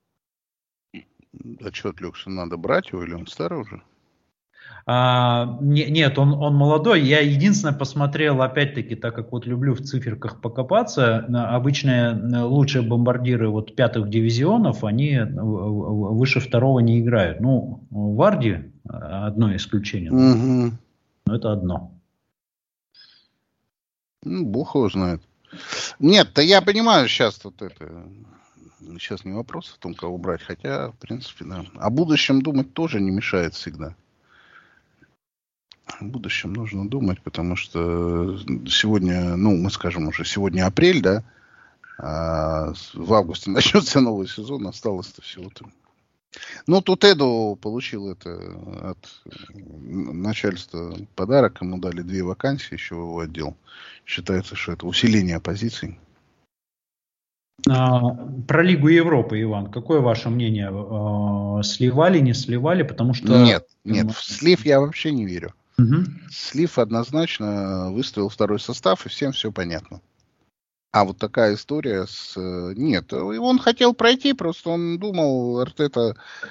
А что отвлекся? Надо брать его или он старый уже? Нет, он молодой. Я единственное посмотрел, опять-таки, так как вот люблю в циферках покопаться, обычные лучшие бомбардиры вот 5-х дивизионов, они выше 2-го не играют. Ну, Варди одно исключение. Угу. Но это одно. Ну, бог его знает. Нет, да я понимаю сейчас вот это... Сейчас не вопрос о том, кого брать, хотя, в принципе, да. О будущем думать тоже не мешает всегда. О будущем нужно думать, потому что сегодня, ну, мы скажем уже, сегодня апрель, да, а в августе начнется новый сезон, осталось-то всего-то. Ну, тут Эду получил это от начальства подарок, ему дали 2 вакансии еще в его отдел. Считается, что это усиление позиций. Про Лигу Европы, Иван, какое ваше мнение? Сливали, не сливали? Потому что... Нет, в слив я вообще не верю. Угу. Слив однозначно выставил 2-й состав, и всем все понятно. А вот такая история с... Нет, он хотел пройти, просто он думал, Артета,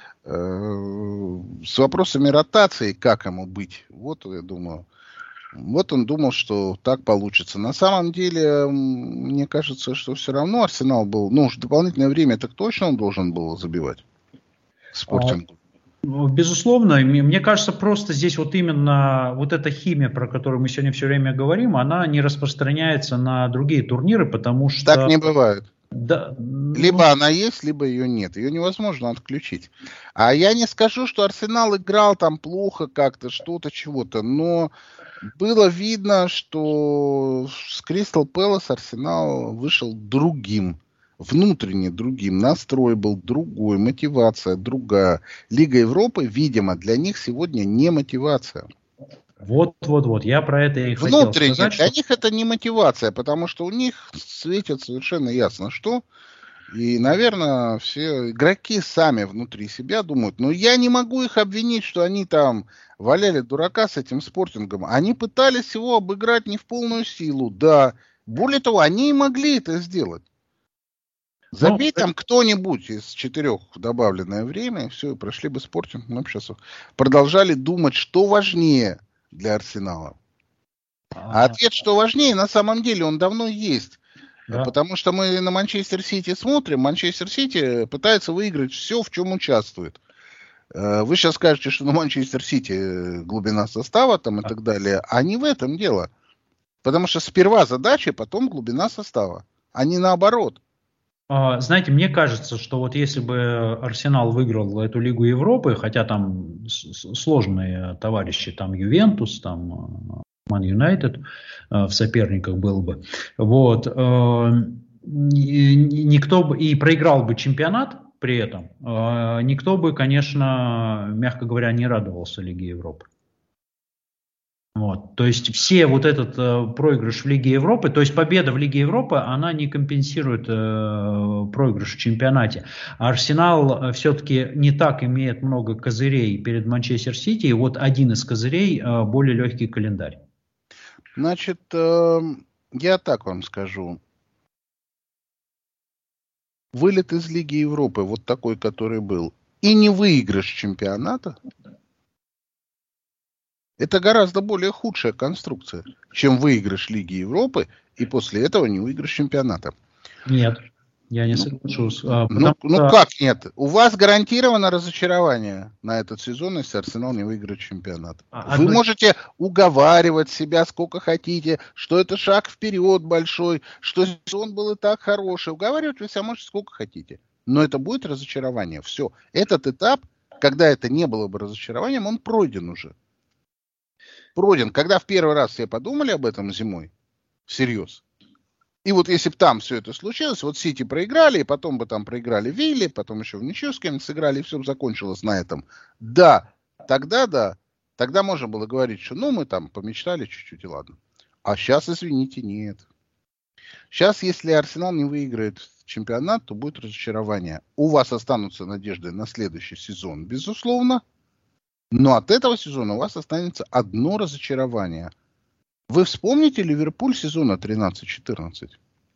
с вопросами ротации, как ему быть. Вот, я думаю... Вот он думал, что так получится. На самом деле, мне кажется, что все равно Арсенал был... Ну, уж дополнительное время так точно он должен был забивать. Спортинг. Безусловно. Мне кажется, просто здесь вот именно вот эта химия, про которую мы сегодня все время говорим, она не распространяется на другие турниры, потому что... Так не бывает. Да, Либо она есть, либо ее нет. Ее невозможно отключить. А я не скажу, что Арсенал играл там плохо как-то, что-то, чего-то, но было видно, что с Кристал Пэлас Арсенал вышел другим. Внутренне другим. Настрой был другой, мотивация другая. Лига Европы, видимо, для них сегодня не мотивация. Вот. Я про это и хотел Внутренне сказать, для что... них это не мотивация, потому что у них светит совершенно ясно, что. И, наверное, все игроки сами внутри себя думают, но я не могу их обвинить, что они там валяли дурака с этим Спортингом. Они пытались его обыграть не в полную силу, да. Более того, они и могли это сделать. Забей там кто-нибудь из 4 в добавленное время, и все, и прошли бы Спортинг. Мы бы сейчас продолжали думать, что важнее для Арсенала. А ответ, что важнее, на самом деле он давно есть. Да. Потому что мы на Манчестер Сити смотрим, Манчестер Сити пытается выиграть все, в чем участвует. Вы сейчас скажете, что на Манчестер Сити глубина состава там и так далее, а не в этом дело. Потому что сперва задача, потом глубина состава, а не наоборот. Знаете, мне кажется, что вот если бы Арсенал выиграл эту Лигу Европы, хотя там сложные товарищи, там Ювентус, там Ман Юнайтед в соперниках был бы, вот, никто бы и проиграл бы чемпионат при этом, никто бы, конечно, мягко говоря, не радовался Лиге Европы. Вот. То есть все вот этот проигрыш в Лиге Европы, то есть победа в Лиге Европы, она не компенсирует проигрыш в чемпионате. Арсенал все-таки не так имеет много козырей перед Манчестер Сити, и вот один из козырей более легкий календарь. Значит, я так вам скажу. Вылет из Лиги Европы, вот такой, который был, и не выигрыш чемпионата, это гораздо более худшая конструкция, чем выигрыш Лиги Европы и после этого не выигрыш чемпионата. Нет, я не соглашусь. Как нет? У вас гарантировано разочарование на этот сезон, если Арсенал не выиграет чемпионат. Вы можете уговаривать себя сколько хотите, что это шаг вперед большой, что сезон был и так хороший. Уговаривать вы себя можете сколько хотите. Но это будет разочарование. Все. Этот этап, когда это не было бы разочарованием, он пройден уже. Пройден. Когда в первый раз все подумали об этом зимой, всерьез. И вот если бы там все это случилось, вот Сити проиграли, и потом бы там проиграли Вилли, потом еще в ничью с кем-то сыграли, и все бы закончилось на этом. Да, тогда можно было говорить, что ну мы там помечтали чуть-чуть и ладно. А сейчас, извините, нет. Сейчас, если Арсенал не выиграет чемпионат, то будет разочарование. У вас останутся надежды на следующий сезон, безусловно. Но от этого сезона у вас останется одно разочарование. Вы вспомните Ливерпуль сезона 13-14?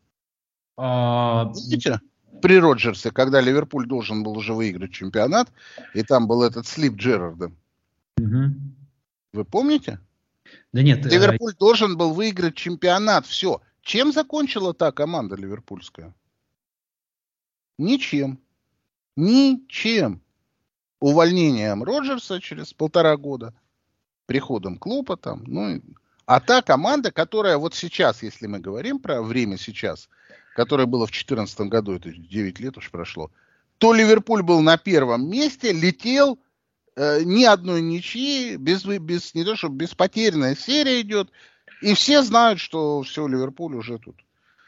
Помните? При Роджерсе, когда Ливерпуль должен был уже выиграть чемпионат, и там был этот слип Джерарда. Угу. Вы помните? Да нет. Ливерпуль должен был выиграть чемпионат. Все. Чем закончила та команда ливерпульская? Ничем. Ничем. Увольнением Роджерса через 1,5 года, приходом Клопа там, а та команда, которая вот сейчас, если мы говорим про время сейчас, которое было в 2014 году, это 9 лет уж прошло, то Ливерпуль был на первом месте, летел, ни одной ничьи, не то что беспотерянная серия идет, и все знают, что все, Ливерпуль уже тут.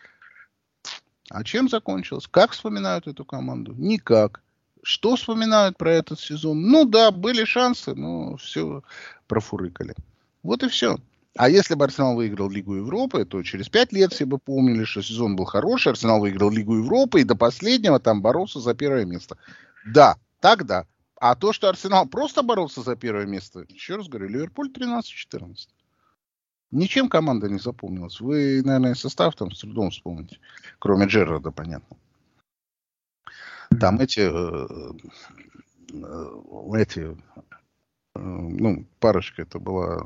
А чем закончилось? Как вспоминают эту команду? Никак. Что вспоминают про этот сезон? Ну да, были шансы, но все профурыкали. Вот и все. А если бы Арсенал выиграл Лигу Европы, то через 5 лет все бы помнили, что сезон был хороший, Арсенал выиграл Лигу Европы и до последнего там боролся за первое место. Да, тогда. А то, что Арсенал просто боролся за первое место, еще раз говорю, Ливерпуль 13-14. Ничем команда не запомнилась. Вы, наверное, состав там с трудом вспомните. Кроме Джерарда, понятно. Там парочка это была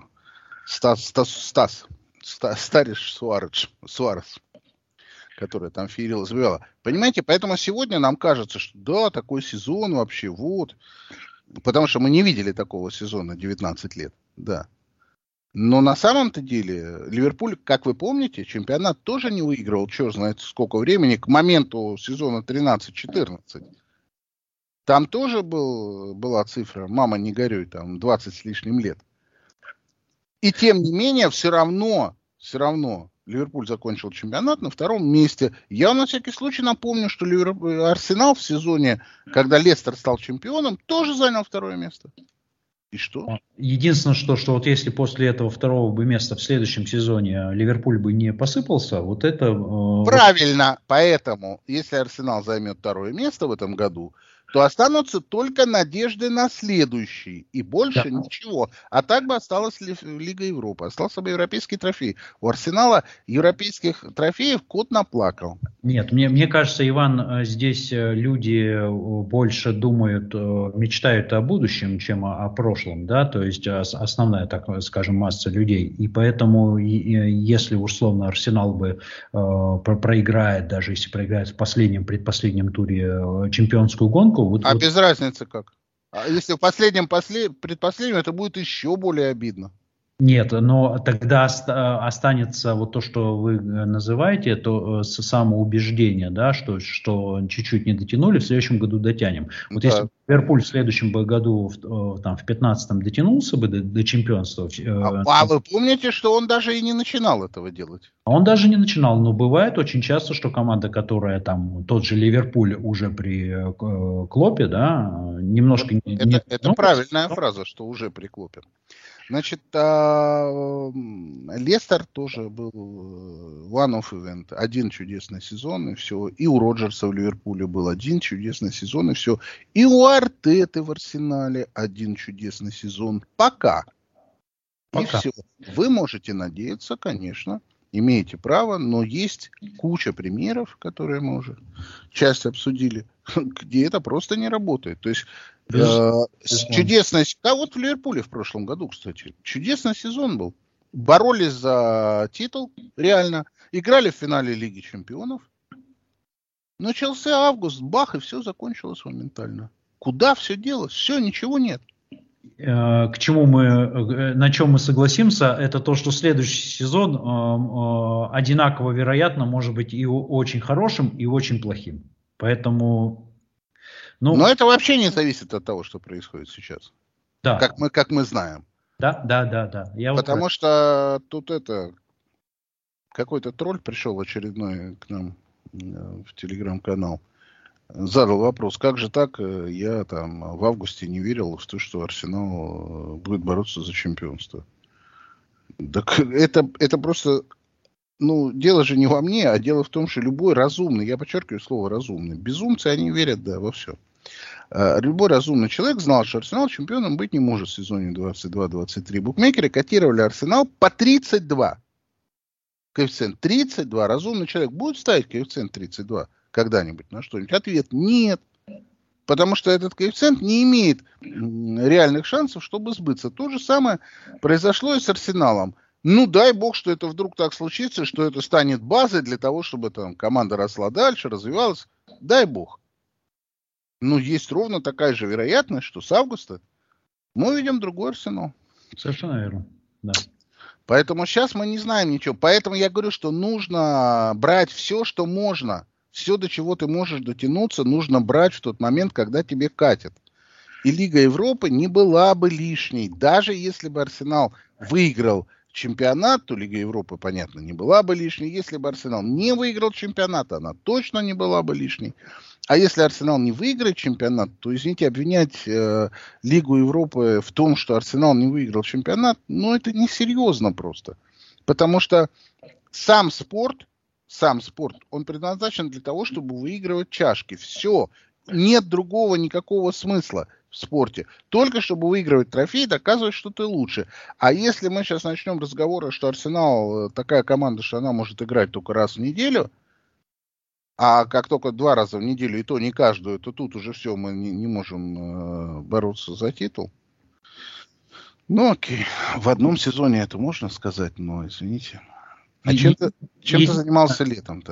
Стариш Суарес, которая там феерила, забивала. Понимаете, поэтому сегодня нам кажется, что да, такой сезон вообще, вот. Потому что мы не видели такого сезона 19 лет, да. Но на самом-то деле Ливерпуль, как вы помните, чемпионат тоже не выигрывал, черт знает сколько времени, к моменту сезона 13-14. Там тоже была цифра, мама не горюй, там 20 с лишним лет. И тем не менее, все равно Ливерпуль закончил чемпионат на втором месте. Я на всякий случай напомню, что Арсенал в сезоне, когда Лестер стал чемпионом, тоже занял второе место. И что? Единственное, что вот если после этого второго бы места в следующем сезоне Ливерпуль бы не посыпался, вот это... Правильно, поэтому, если Арсенал займет второе место в этом году, то останутся только надежды на следующий. И больше ничего. А так бы осталась Лига Европы. Остался бы европейский трофей. У Арсенала европейских трофеев кот наплакал. Нет, мне кажется, Иван, здесь люди больше думают, мечтают о будущем, чем о прошлом, да, то есть основная, так скажем, масса людей. И поэтому, если условно Арсенал бы проиграет, даже если проиграет в предпоследнем туре чемпионскую гонку. Без разницы как. А если в предпоследнем, это будет еще более обидно. Нет, но тогда останется вот то, что вы называете, это самоубеждение, да, что чуть-чуть не дотянули, в следующем году дотянем. Вот да. Если Ливерпуль в следующем году, в 15-м дотянулся бы до чемпионства. А вы помните, что он даже и не начинал этого делать? Он даже не начинал, но бывает очень часто, что команда, которая там, тот же Ливерпуль уже при Клопе, да, немножко... Это правильная фраза, что уже при Клопе. Значит, Лестер тоже был one of event. Один чудесный сезон, и все. И у Роджерса в Ливерпуле был один чудесный сезон, и все. И у Артеты в Арсенале один чудесный сезон. Пока. И все. Вы можете надеяться, конечно, имеете право, но есть куча примеров, которые мы уже часть обсудили, где это просто не работает. То есть чудесный... Да, вот в Ливерпуле в прошлом году, кстати, чудесный сезон был. Боролись за титул, реально. Играли в финале Лиги Чемпионов. Начался август, бах, и все закончилось моментально. Куда все делось? Все, ничего нет. На чем мы согласимся, это то, что следующий сезон одинаково вероятно может быть и очень хорошим, и очень плохим. Поэтому... Но это вообще не зависит от того, что происходит сейчас. Да. Как мы знаем. Да. Потому что тут какой-то тролль пришел очередной к нам в телеграм-канал. Задал вопрос, как же так, я там в августе не верил в то, что Арсенал будет бороться за чемпионство. Так это просто, дело же не во мне, а дело в том, что любой разумный, я подчеркиваю слово разумный, безумцы, они верят, во все. Любой разумный человек знал, что Арсенал чемпионом быть не может в сезоне 22-23. Букмекеры котировали Арсенал по 32. Коэффициент 32. Разумный человек будет ставить коэффициент 32 когда-нибудь на что-нибудь? Ответ – нет. Потому что этот коэффициент не имеет реальных шансов, чтобы сбыться. То же самое произошло и с Арсеналом. Дай бог, что это вдруг так случится, что это станет базой для того, чтобы там команда росла дальше, развивалась. Дай бог. Но есть ровно такая же вероятность, что с августа мы увидим другой Арсенал. Совершенно верно. Да. Поэтому сейчас мы не знаем ничего. Поэтому я говорю, что нужно брать все, что можно. Все, до чего ты можешь дотянуться, нужно брать в тот момент, когда тебе катят. И Лига Европы не была бы лишней. Даже если бы Арсенал выиграл чемпионат, то Лига Европы, понятно, не была бы лишней. Если бы Арсенал не выиграл чемпионат, она точно не была бы лишней. А если Арсенал не выиграет чемпионат, то, извините, обвинять Лигу Европы в том, что Арсенал не выиграл чемпионат, это несерьезно просто. Потому что сам спорт, он предназначен для того, чтобы выигрывать чашки. Все. Нет другого никакого смысла в спорте. Только чтобы выигрывать трофей, доказывать, что ты лучше. А если мы сейчас начнем разговоры, что Арсенал такая команда, что она может играть только раз в неделю, а как только 2 раза в неделю, и то не каждую, то тут уже все, мы не можем бороться за титул. Окей. В одном сезоне это можно сказать, но извините. А чем ты занимался летом тогда?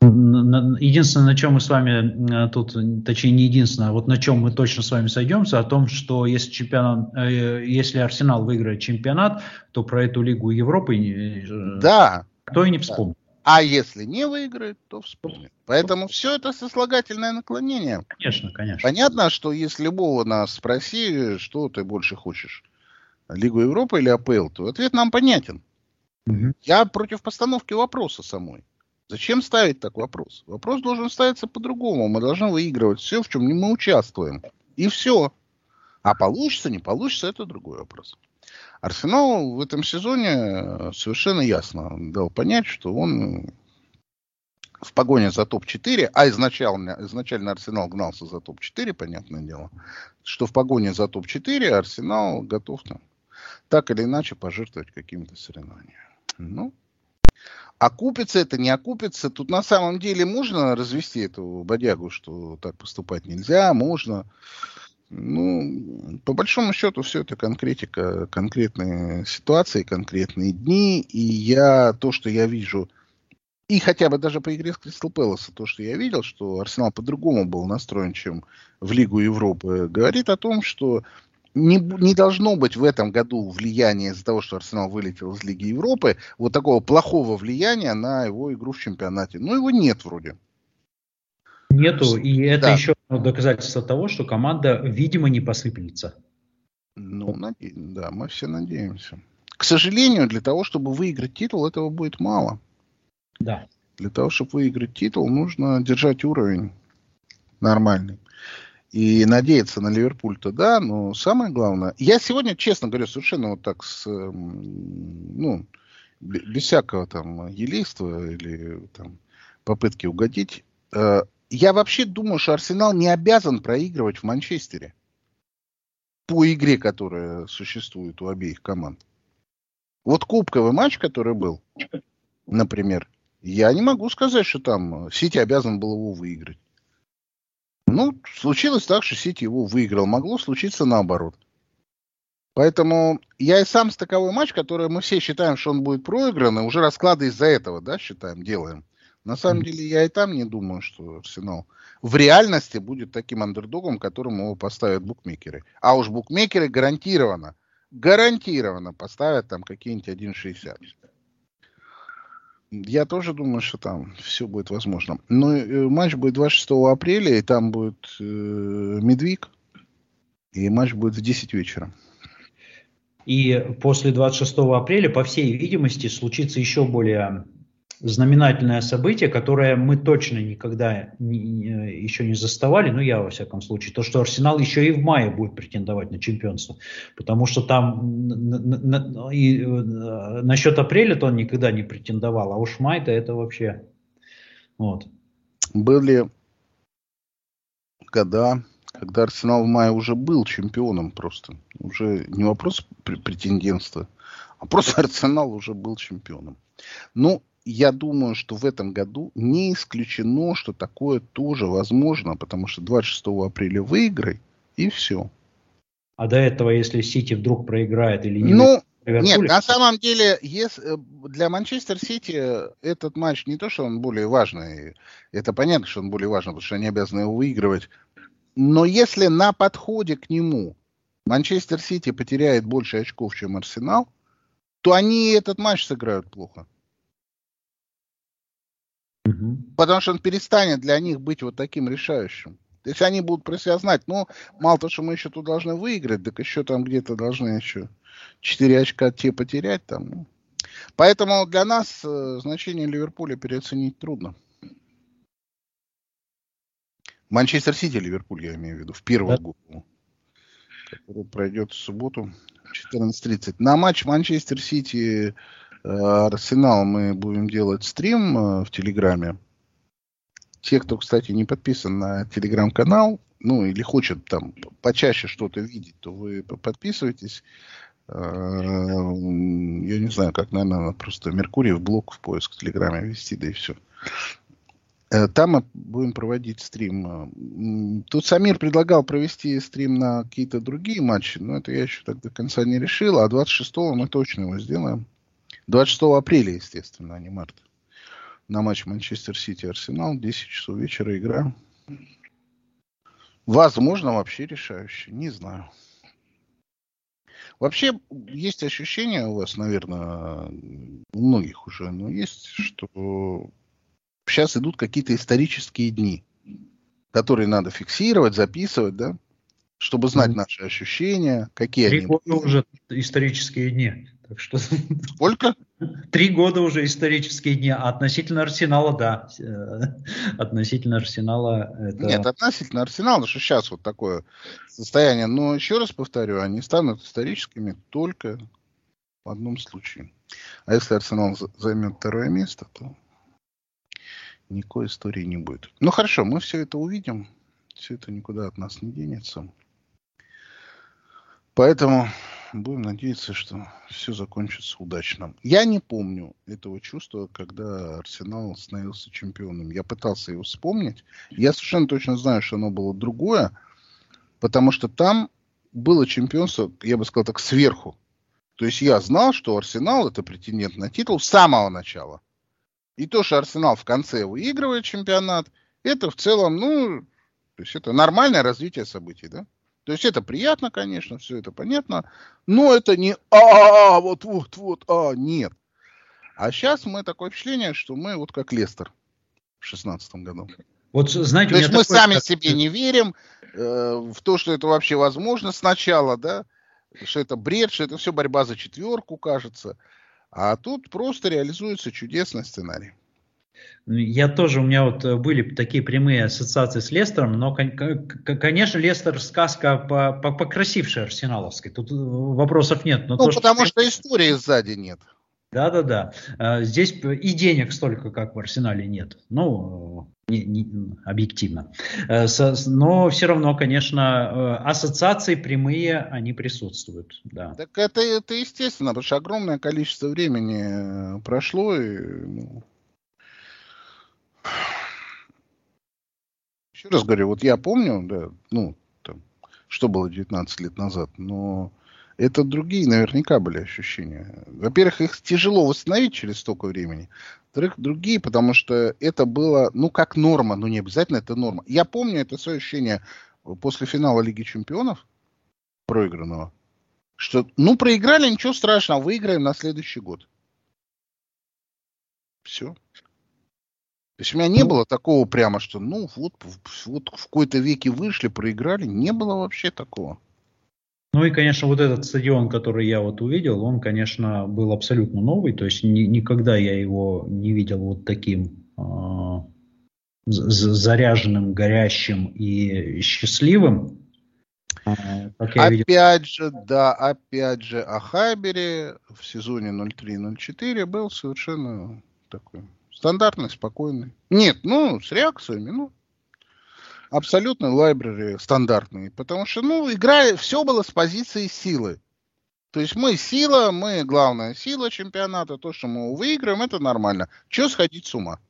Единственное, на чем мы с вами тут, точнее не единственное, а вот на чем мы точно с вами сойдемся, о том, что если Арсенал выиграет чемпионат, то про эту Лигу Европы никто и не вспомнит. А если не выиграет, то вспомнит. Поэтому все это сослагательное наклонение. Конечно, конечно. Понятно, что если любого нас спроси, что ты больше хочешь, Лигу Европы или АПЛ, то ответ нам понятен. Угу. Я против постановки вопроса самой. Зачем ставить такой вопрос? Вопрос должен ставиться по-другому. Мы должны выигрывать все, в чем мы участвуем. И все. А получится, не получится, это другой вопрос. Арсенал в этом сезоне совершенно ясно дал понять, что он в погоне за топ-4, а изначально Арсенал гнался за топ-4, понятное дело, что в погоне за топ-4 Арсенал готов там так или иначе пожертвовать какими-то соревнованиями. Ну, окупится это, не окупится. Тут на самом деле можно развести эту бодягу, что так поступать нельзя, можно. Ну, по большому счету, все это конкретика, конкретные ситуации, конкретные дни. И то, что я вижу, и хотя бы даже по игре с Кристал Пэласа, то, что я видел, что Арсенал по-другому был настроен, чем в Лигу Европы, говорит о том, что не должно быть в этом году влияния из-за того, что Арсенал вылетел из Лиги Европы, вот такого плохого влияния на его игру в чемпионате. Но его нет вроде. Нету, и это еще доказательство того, что команда, видимо, не посыплется. Ну, да, мы все надеемся. К сожалению, для того, чтобы выиграть титул, этого будет мало. Да. Для того, чтобы выиграть титул, нужно держать уровень нормальный. И надеяться на Ливерпуль-то да, но самое главное... Я сегодня, честно говоря, совершенно вот так без всякого там елейства или там попытки угодить. Я вообще думаю, что Арсенал не обязан проигрывать в Манчестере по игре, которая существует у обеих команд. Вот кубковый матч, который был, например, я не могу сказать, что там Сити обязан был его выиграть. Ну, случилось так, что Сити его выиграл. Могло случиться наоборот. Поэтому я и сам стыковой матч, который мы все считаем, что он будет проигран, и уже расклады из-за этого, да, делаем. На самом деле я и там не думаю, что Арсенал в реальности будет таким андердогом, которому его поставят букмекеры. А уж букмекеры гарантированно поставят там какие-нибудь 1,60. Я тоже думаю, что там все будет возможно. Но матч будет 26 апреля, и там будет Мидвик. И матч будет в 10 вечера. И после 26 апреля, по всей видимости, случится еще более знаменательное событие, которое мы точно никогда еще не заставали, ну я во всяком случае, то, что Арсенал еще и в мае будет претендовать на чемпионство, потому что там насчет апреля-то он никогда не претендовал, а уж май-то это вообще вот. Были года, когда Арсенал в мае уже был чемпионом просто, уже не вопрос претендентства, а просто Арсенал уже был чемпионом. Ну, я думаю, что в этом году не исключено, что такое тоже возможно, потому что 26 апреля выиграй, и все. А до этого, если Сити вдруг проиграет или не выиграет? Нет, на самом деле, для Манчестер Сити этот матч не то, что он более важный, это понятно, что он более важный, потому что они обязаны его выигрывать, но если на подходе к нему Манчестер Сити потеряет больше очков, чем Арсенал, то они этот матч сыграют плохо. Потому что он перестанет для них быть вот таким решающим. То есть они будут про себя знать, ну, мало того, что мы еще тут должны выиграть, так еще там где-то должны еще 4 очка те потерять там. Ну. Поэтому для нас значение Ливерпуля переоценить трудно. Манчестер Сити, Ливерпуль, я имею в виду, в первую группу, который пройдет в субботу в 14:30. На матч Манчестер Сити Арсенал мы будем делать стрим в Телеграме. Те, кто, кстати, не подписан на Телеграм-канал, ну, или хочет там почаще что-то видеть, то вы подписывайтесь. Я не знаю, как, наверное, просто Меркурий в блог в поиск в Телеграме ввести, да и все. Там мы будем проводить стрим. Тут Самир предлагал провести стрим на какие-то другие матчи, но это я еще так до конца не решил. А 26-го мы точно его сделаем. 26 апреля, естественно, а не марта. на матч Манчестер Сити Арсенал. 10 часов вечера игра. Возможно, вообще решающая. Не знаю. Вообще, есть ощущение у вас, наверное, у многих уже, но есть, что сейчас идут какие-то исторические дни, которые надо фиксировать, записывать, да, чтобы знать наши ощущения, какие 3 они. года уже исторические дни. Так что... Сколько? 3 года уже исторические дни, а относительно Арсенала, да. Относительно Арсенала это... Нет, относительно Арсенала, потому что сейчас вот такое состояние. Но еще раз повторю, они станут историческими только в одном случае. А если Арсенал займет 2 место, то никакой истории не будет. Ну хорошо, мы все это увидим. Все это никуда от нас не денется. Поэтому будем надеяться, что все закончится удачно. Я не помню этого чувства, когда Арсенал становился чемпионом. Я пытался его вспомнить. Я совершенно точно знаю, что оно было другое, потому что там было чемпионство, я бы сказал так, сверху. То есть я знал, что Арсенал это претендент на титул с самого начала. И то, что Арсенал в конце выигрывает чемпионат, это в целом, ну, то есть это нормальное развитие событий, да? То есть это приятно, конечно, все это понятно, но это не нет. А сейчас мы такое впечатление, что мы вот как Лестер в 2016 году. Вот, знаете, то есть мы сами себе не верим в то, что это вообще возможно сначала, да, что это бред, что это все борьба за 4, кажется. А тут просто реализуется чудесный сценарий. Я тоже, у меня вот были такие прямые ассоциации с Лестером, но, конечно, Лестер сказка покрасившая арсеналовской, тут вопросов нет. Но ну, то, потому что истории сзади нет. Да. Здесь и денег столько, как в Арсенале, нет. Ну, объективно. Но все равно, конечно, ассоциации прямые, они присутствуют. Да. Так это естественно, потому что огромное количество времени прошло. И, еще раз говорю, вот я помню, да, ну, там, что было 19 лет назад, но это другие наверняка были ощущения. Во-первых, их тяжело восстановить через столько времени. Во-вторых, другие, потому что это было, ну, как норма, но не обязательно это норма. Я помню это свое ощущение после финала Лиги Чемпионов, проигранного, что, ну, проиграли, ничего страшного, выиграем на следующий год. Все. То есть у меня не было такого прямо, что, ну, вот в какой-то веке вышли, проиграли. Не было вообще такого. Ну и, конечно, вот этот стадион, который я вот увидел, он, конечно, был абсолютно новый. То есть никогда я его не видел вот таким заряженным, горящим и счастливым. Опять же, Ахайбери в сезоне 03-04 был совершенно такой стандартный, спокойный. Нет, ну, с реакциями, ну, абсолютно лайбрери стандартный. Потому что, ну, игра, все было с позиции силы. То есть мы сила, мы главная сила чемпионата. То, что мы выиграем, это нормально. Чего сходить с ума?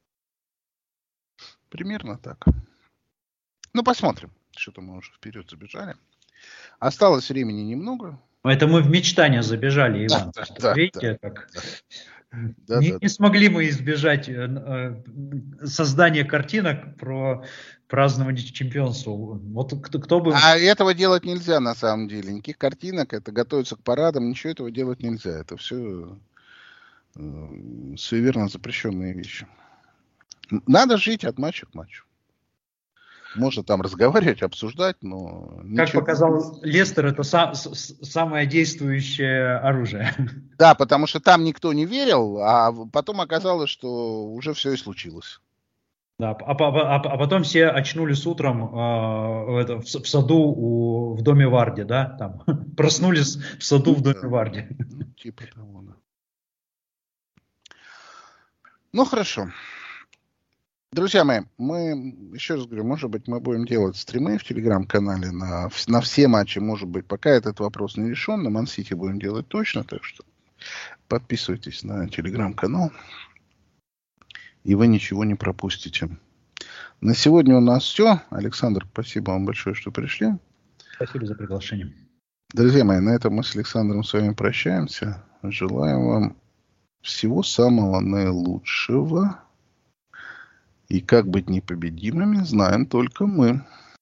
Примерно так. Ну, посмотрим. Что-то мы уже вперед забежали. Осталось времени немного. Это мы в мечтания забежали, Иван. Видите, как... Не смогли мы избежать создания картинок про празднование чемпионства. Вот кто бы... А этого делать нельзя на самом деле. Никаких картинок, это готовиться к парадам, ничего этого делать нельзя. Это все суеверно запрещенные вещи. Надо жить от матча к матчу. Можно там разговаривать, обсуждать, но... Как показал Лестер, это самое действующее оружие. Да, потому что там никто не верил, а потом оказалось, что уже все и случилось. Да, а потом все очнулись утром в саду в доме Варди, да? Там, проснулись в саду в доме Варди. Ну, типа того, да. Ну, хорошо. Друзья мои, мы, еще раз говорю, может быть, мы будем делать стримы в Телеграм-канале на все матчи, может быть, пока этот вопрос не решен, на Ман-Сити будем делать точно, так что подписывайтесь на Телеграм-канал, и вы ничего не пропустите. На сегодня у нас все. Александр, спасибо вам большое, что пришли. Спасибо за приглашение. Друзья мои, на этом мы с Александром с вами прощаемся. Желаем вам всего самого наилучшего. И как быть непобедимыми, знаем только мы.